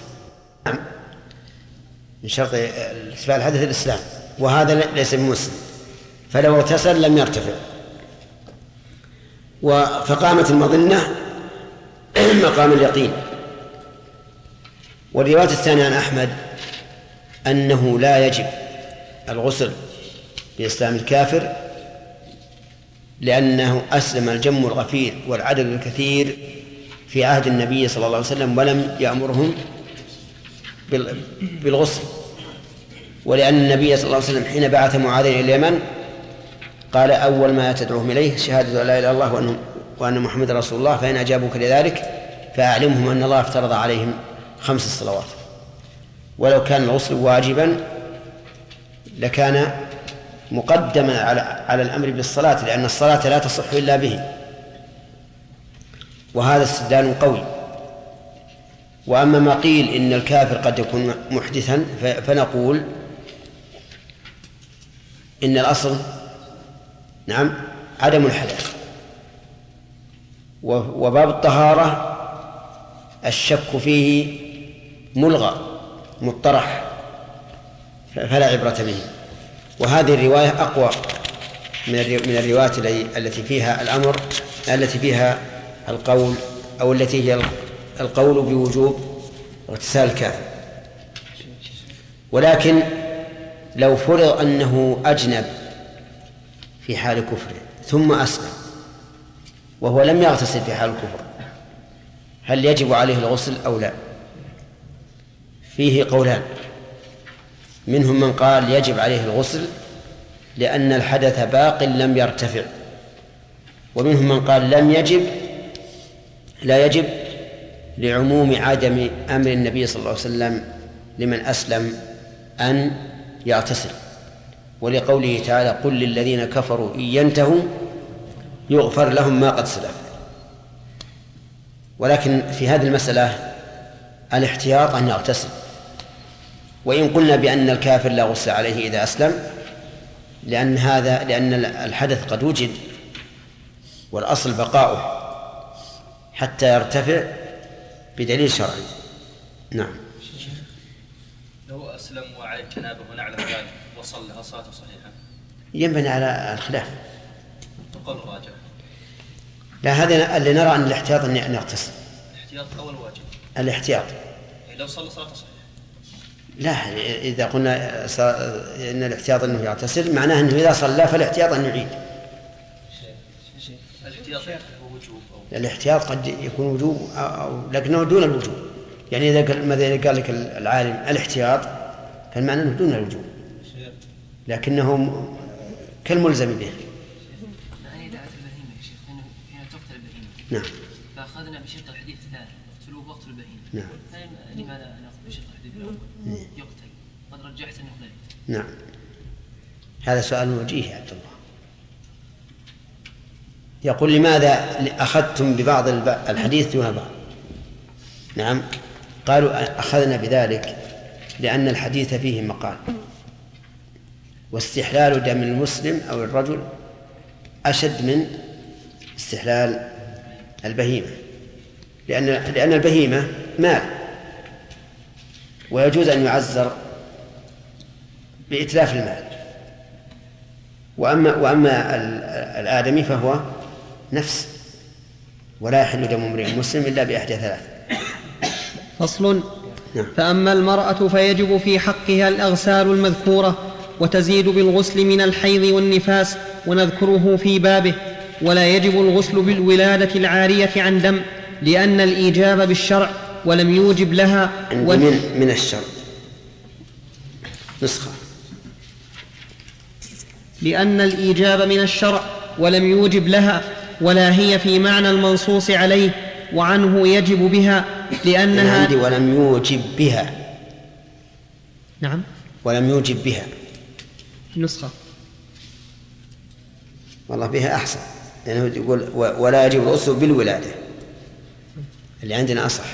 من شرط ارتفاع الحدث الإسلام، وهذا ليس بمسلم، فلو اغتسل لم يرتفع. فقامت المظنة مقام اليقين. والرواية الثانية عن أحمد أنه لا يجب الغسل بإسلام الكافر، لأنه أسلم الجم الغفير والعدد الكثير في عهد النبي صلى الله عليه وسلم ولم يأمرهم بالغسل، ولأن النبي صلى الله عليه وسلم حين بعث معاذ إلى اليمن قال أول ما تدعوهم إليه شهادة لا إله إلا الله وأن محمد رسول الله، فإن أجابوك لذلك فأعلمهم أن الله افترض عليهم 5 صلوات. ولو كان الغسل واجبا لكان مقدما على الأمر بالصلاة، لأن الصلاة لا تصح إلا به، وهذا استدلال قوي. وأما ما قيل إن الكافر قد يكون محدثا فنقول إن الأصل نعم عدم الحدث، وباب الطهارة الشك فيه ملغى مطرح فلا عبرة به. وهذه الرواية أقوى من الروايات التي فيها الأمر، التي فيها القول، أو التي هي القول بوجوب اغتسال الكافر. ولكن لو فرض أنه أجنب في حال كفره ثم أسلم وهو لم يغتسل في حال الكفر، هل يجب عليه الغسل أو لا؟ فيه قولان، منهم من قال يجب عليه الغسل لأن الحدث باق لم يرتفع، ومنهم من قال لا يجب لعموم عدم أمر النبي صلى الله عليه وسلم لمن أسلم أن يغتسل، ولقوله تعالى قل للذين كفروا إن ينتهوا يغفر لهم ما قد سلف. ولكن في هذه المسألة الاحتياط أن يغتسل، وإن قلنا بأن الكافر لا غسل عليه إذا أسلم لأن الحدث قد وجد والأصل بقاؤه حتى يرتفع بدليل شرعي. نعم. لو أسلم وعليه جنابه ونعلم ذلك وصلى صلاته صحيحة؟ ينبني على الخلاف. قول راجع. لا، هذا اللي نرى أن الاحتياط أن يغتسل. الاحتياط أول واجب. الاحتياط. لو صلى صلاته صحيحة. لا، إذا قلنا إن الاحتياط أنه يغتسل معناه أنه إذا صلى فالاحتياط أن يعيد. الاحتياط قد يكون وجوب لكنه دون الوجوب، يعني إذا قال لك العالم الاحتياط كان معناه أنه دون الوجوب لكنه كالملزم به. نعم. فأخذنا بشرط الحديث الثاني اقتلوه واقتلوا البهيمة. نعم. لماذا نأخذ بشرط الحديث الأول يقتل؟ قد رجحت أنه لا يقتل. نعم، هذا سؤال وجيه يا عبد الله. يقول لماذا أخذتم ببعض الحديث دون بعض؟ نعم، قالوا أخذنا بذلك لأن الحديث فيه مقال، واستحلال دم المسلم أو الرجل أشد من استحلال البهيمة، لأن البهيمة مال ويجوز أن يعزر بإتلاف المال، وأما الآدمي فهو نفس، ولا يحل دم امرئ مسلم إلا بإحدى 3. فصل. نعم. فأما المرأة فيجب في حقها الأغسال المذكورة، وتزيد بالغسل من الحيض والنفاس، ونذكره في بابه. ولا يجب الغسل بالولادة العارية عن دم، لأن الإيجاب بالشرع ولم يوجب لها من الشرع نسخة، لأن الإيجاب من الشرع ولم يوجب لها، ولا هي في معنى المنصوص عليه، وعنه يجب بها لأنها عندي ولم يوجب بها. نعم، ولم يوجب بها نسخة والله بها أحسن، لأنه يقول ولا يجب الغسل بالولادة، اللي عندنا أصح.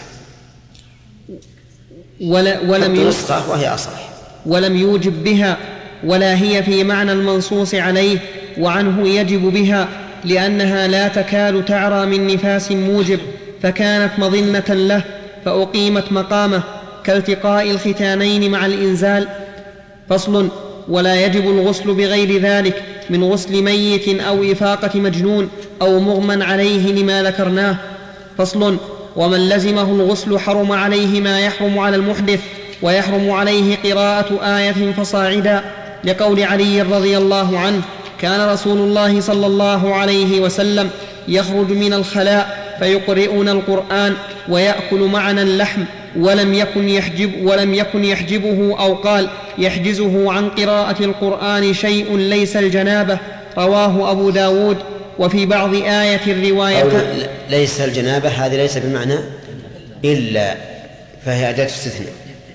ولم نسخة وهي أصح. ولم يوجب بها، ولا هي في معنى المنصوص عليه، وعنه يجب بها لأنها لا تكاد تعرى من نفاس موجب، فكانت مظنة له فأقيمت مقامه، كالتقاء الختانين مع الإنزال. فصل: ولا يجب الغسل بغير ذلك من غسل ميت أو إفاقة مجنون أو مغمى عليه لما ذكرناه. فصل: ومن لزمه الغسل حرم عليه ما يحرم على المحدث، ويحرم عليه قراءة آية فصاعدا، لقول علي رضي الله عنه: كان رسول الله صلى الله عليه وسلم يخرج من الخلاء فيقرئنا القرآن ويأكل معنا اللحم، ولم يكن يحجبه أو قال يحجزه عن قراءة القرآن شيء ليس الجنابة. رواه أبو داود. وفي بعض آية الرواية ليس الجنابة، هذه ليس بمعنى إلا، فهي أداة استثناء.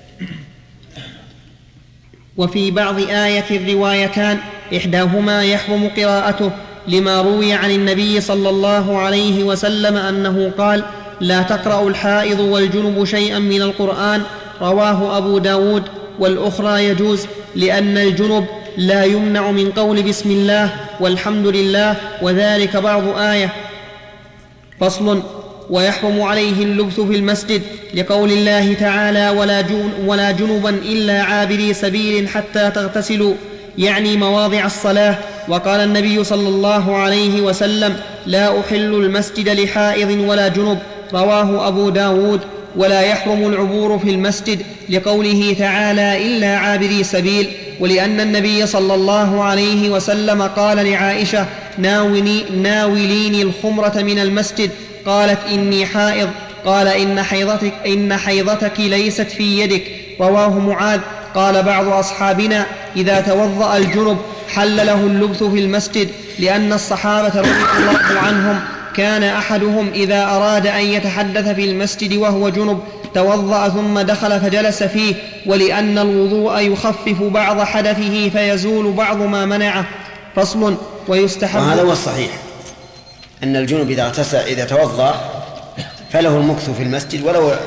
وفي بعض آية الروايتان إحداهما يحرم قراءته، لما روي عن النبي صلى الله عليه وسلم أنه قال: لا تقرأ الحائض والجنب شيئا من القرآن. رواه أبو داود. والأخرى يجوز، لأن الجنب لا يمنع من قول بسم الله والحمد لله، وذلك بعض آية. فصل: ويحرم عليه اللبث في المسجد، لقول الله تعالى: ولا جنبا إلا عابري سبيل حتى تغتسلوا، يعني مواضع الصلاة. وقال النبي صلى الله عليه وسلم: لا أحل المسجد لحائض ولا جنب. رواه أبو داود. ولا يحرم العبور في المسجد، لقوله تعالى: إلا عابري سبيل، ولأن النبي صلى الله عليه وسلم قال لعائشة: ناوليني الخمرة من المسجد. قالت: إني حائض. قال: إن حيضتك ليست في يدك. رواه معاذ. قال بعض أصحابنا: إذا توضأ الجنب حل له اللبث في المسجد، لأن الصحابة رضي الله عنهم كان أحدهم إذا أراد أن يتحدث في المسجد وهو جنب توضأ ثم دخل فجلس فيه، ولأن الوضوء يخفف بعض حدثه فيزول بعض ما منعه. فصل: ويستحب. وهذا هو الصحيح، أن الجنب إذا توضأ فله المكث في المسجد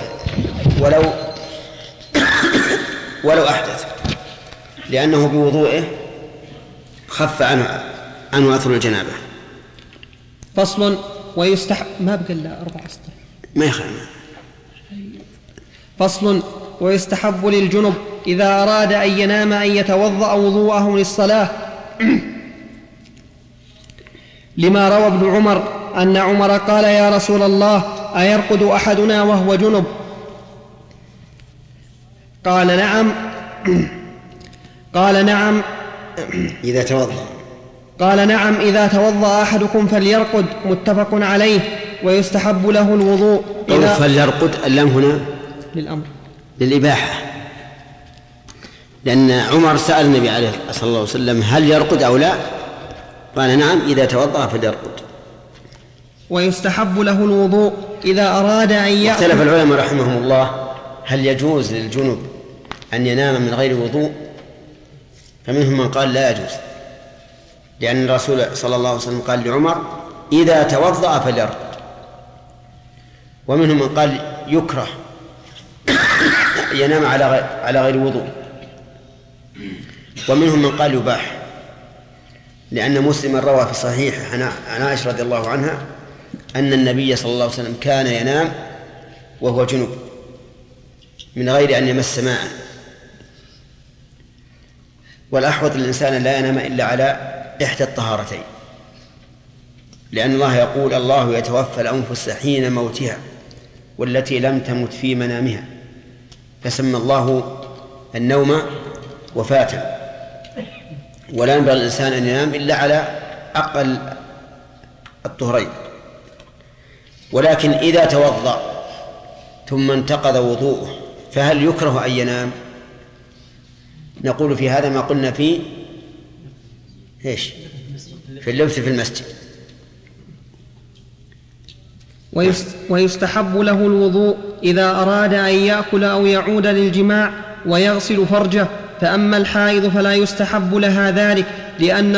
ولو أحدث، لأنه بوضوئه خف عنه أثر الجنابة. فصل: ويستحب. ما بقى إلا 4 أسطر ما يخلنا. فصل: ويستحب للجنب إذا أراد أن ينام أن يتوضأ وضوءه للصلاة، لما روى ابن عمر أن عمر قال: يا رسول الله، أيرقد أحدنا وهو جنب؟ قال: نعم إذا توضأ. قال: نعم إذا توضأ أحدكم فليرقد. متفق عليه. ويستحب له الوضوء إذا فليرقد، اللام هنا للأمر للإباحة، لأن عمر سأل النبي عليه صلى الله عليه وسلم: هل يرقد أو لا؟ قال: نعم إذا توضأ فليرقد. ويستحب له الوضوء إذا أراد أن يأكل. اختلف العلماء رحمهم الله هل يجوز للجنب أن ينام من غير وضوء، فمنهم من قال لا يجوز، لأن الرسول صلى الله عليه وسلم قال لعمر: إذا توضأ فليرقد. ومنهم من قال يكره ينام على غير وضوء. ومنهم من قال يباح، لأن مسلم روى في صحيح عن عائشة رضي الله عنها أن النبي صلى الله عليه وسلم كان ينام وهو جنب من غير أن يمس ماء. والأحوط الإنسان لا ينام إلا على إحدى الطهارتين، لأن الله يقول: الله يتوفى الأنفس حين موتها والتي لم تمت في منامها، فسمى الله النوم وفاة. ولا ينبغي الإنسان أن ينام إلا على أقل الطهرين. ولكن إذا ثم انتقض وضوءه فهل يكره أن ينام؟ نقول في هذا ما قلنا في إيش؟ في اللبث في المسجد. ويستحب له الوضوء إذا أراد أن يأكل أو يعود للجماع ويغسل فرجه. فأما الحائض فلا يستحب لها ذلك لأن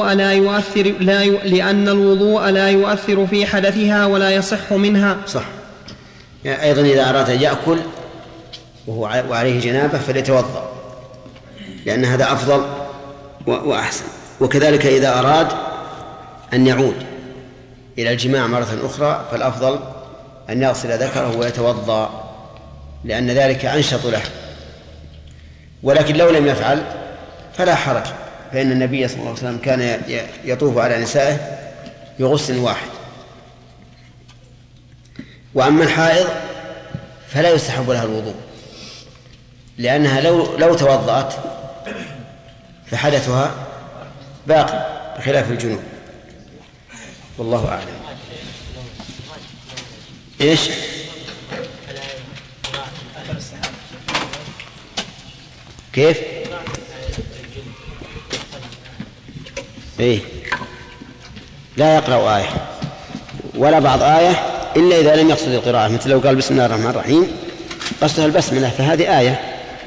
الوضوء لا يؤثر في حدثها ولا يصح منها. صح. يعني أيضا إذا أراد أن يأكل وعليه جنابة فليتوضأ لأن هذا أفضل وأحسن. وكذلك إذا أراد أن يعود إلى الجماع مرة أخرى فالأفضل أن يغسل ذكره ويتوضأ لأن ذلك أنشط له. ولكن لو لم يفعل فلا حرج، فإن النبي صلى الله عليه وسلم كان يطوف على نسائه بغسل واحد. وأما الحائض فلا يستحب لها الوضوء لأنها لو توضأت فحدثها باقي بخلاف الجنوب. والله أعلم. إيش؟ كيف؟ إيه؟ لا يقرأ آية ولا بعض آية إلا إذا لم يقصد القراءة، مثل لو قال بسم الله الرحمن الرحيم قصدها البسملة فهذه آية.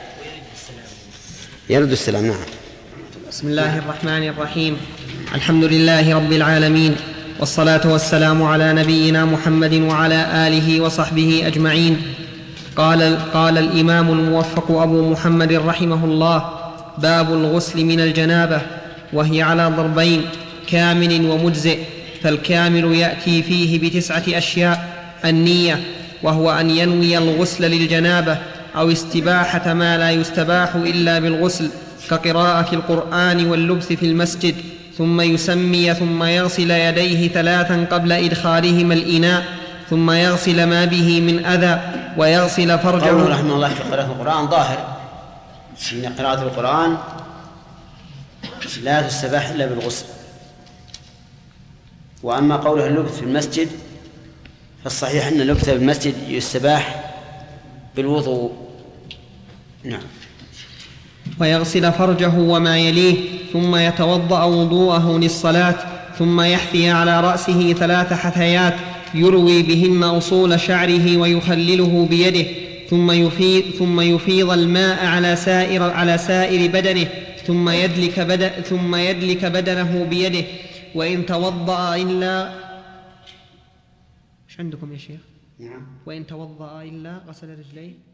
يرد السلام. نعم. بسم الله الرحمن الرحيم. الحمد لله رب العالمين، والصلاة والسلام على نبينا محمد وعلى آله وصحبه أجمعين. قال الإمام الموفق أبو محمد رحمه الله: باب الغسل من الجنابة، وهي على ضربين: كامل ومجزئ. فالكامل يأتي فيه ب9 أشياء: النية، وهو أن ينوي الغسل للجنابة أو استباحة ما لا يستباح إلا بالغسل كقراءة القرآن واللبث في المسجد، ثم يسمي ثم يغسل يديه 3 قبل إدخالهما الإناء، ثم يغسل ما به من أذى، ويغسل فرجه. قوله رحمه الله في قراءة القرآن ظاهر أن قراءة القرآن لا تستباح إلا بالغسل. وأما قوله اللبث في المسجد فالصحيح أن اللبث في المسجد يستباح بالوضوء. نعم. ويغسل فرجه وما يليه، ثم يتوضأ وضوءه للصلاة، ثم يحثي على رأسه 3 حثيات يروي بهن أصول شعره ويخلله بيده، ثم يفيض الماء على سائر بدنه، ثم يدلك بدنه بيده. وإن توضأ إلا إيش عندكم يا شيخ؟ نعم. وإن توضأ إلا غسل رجليه.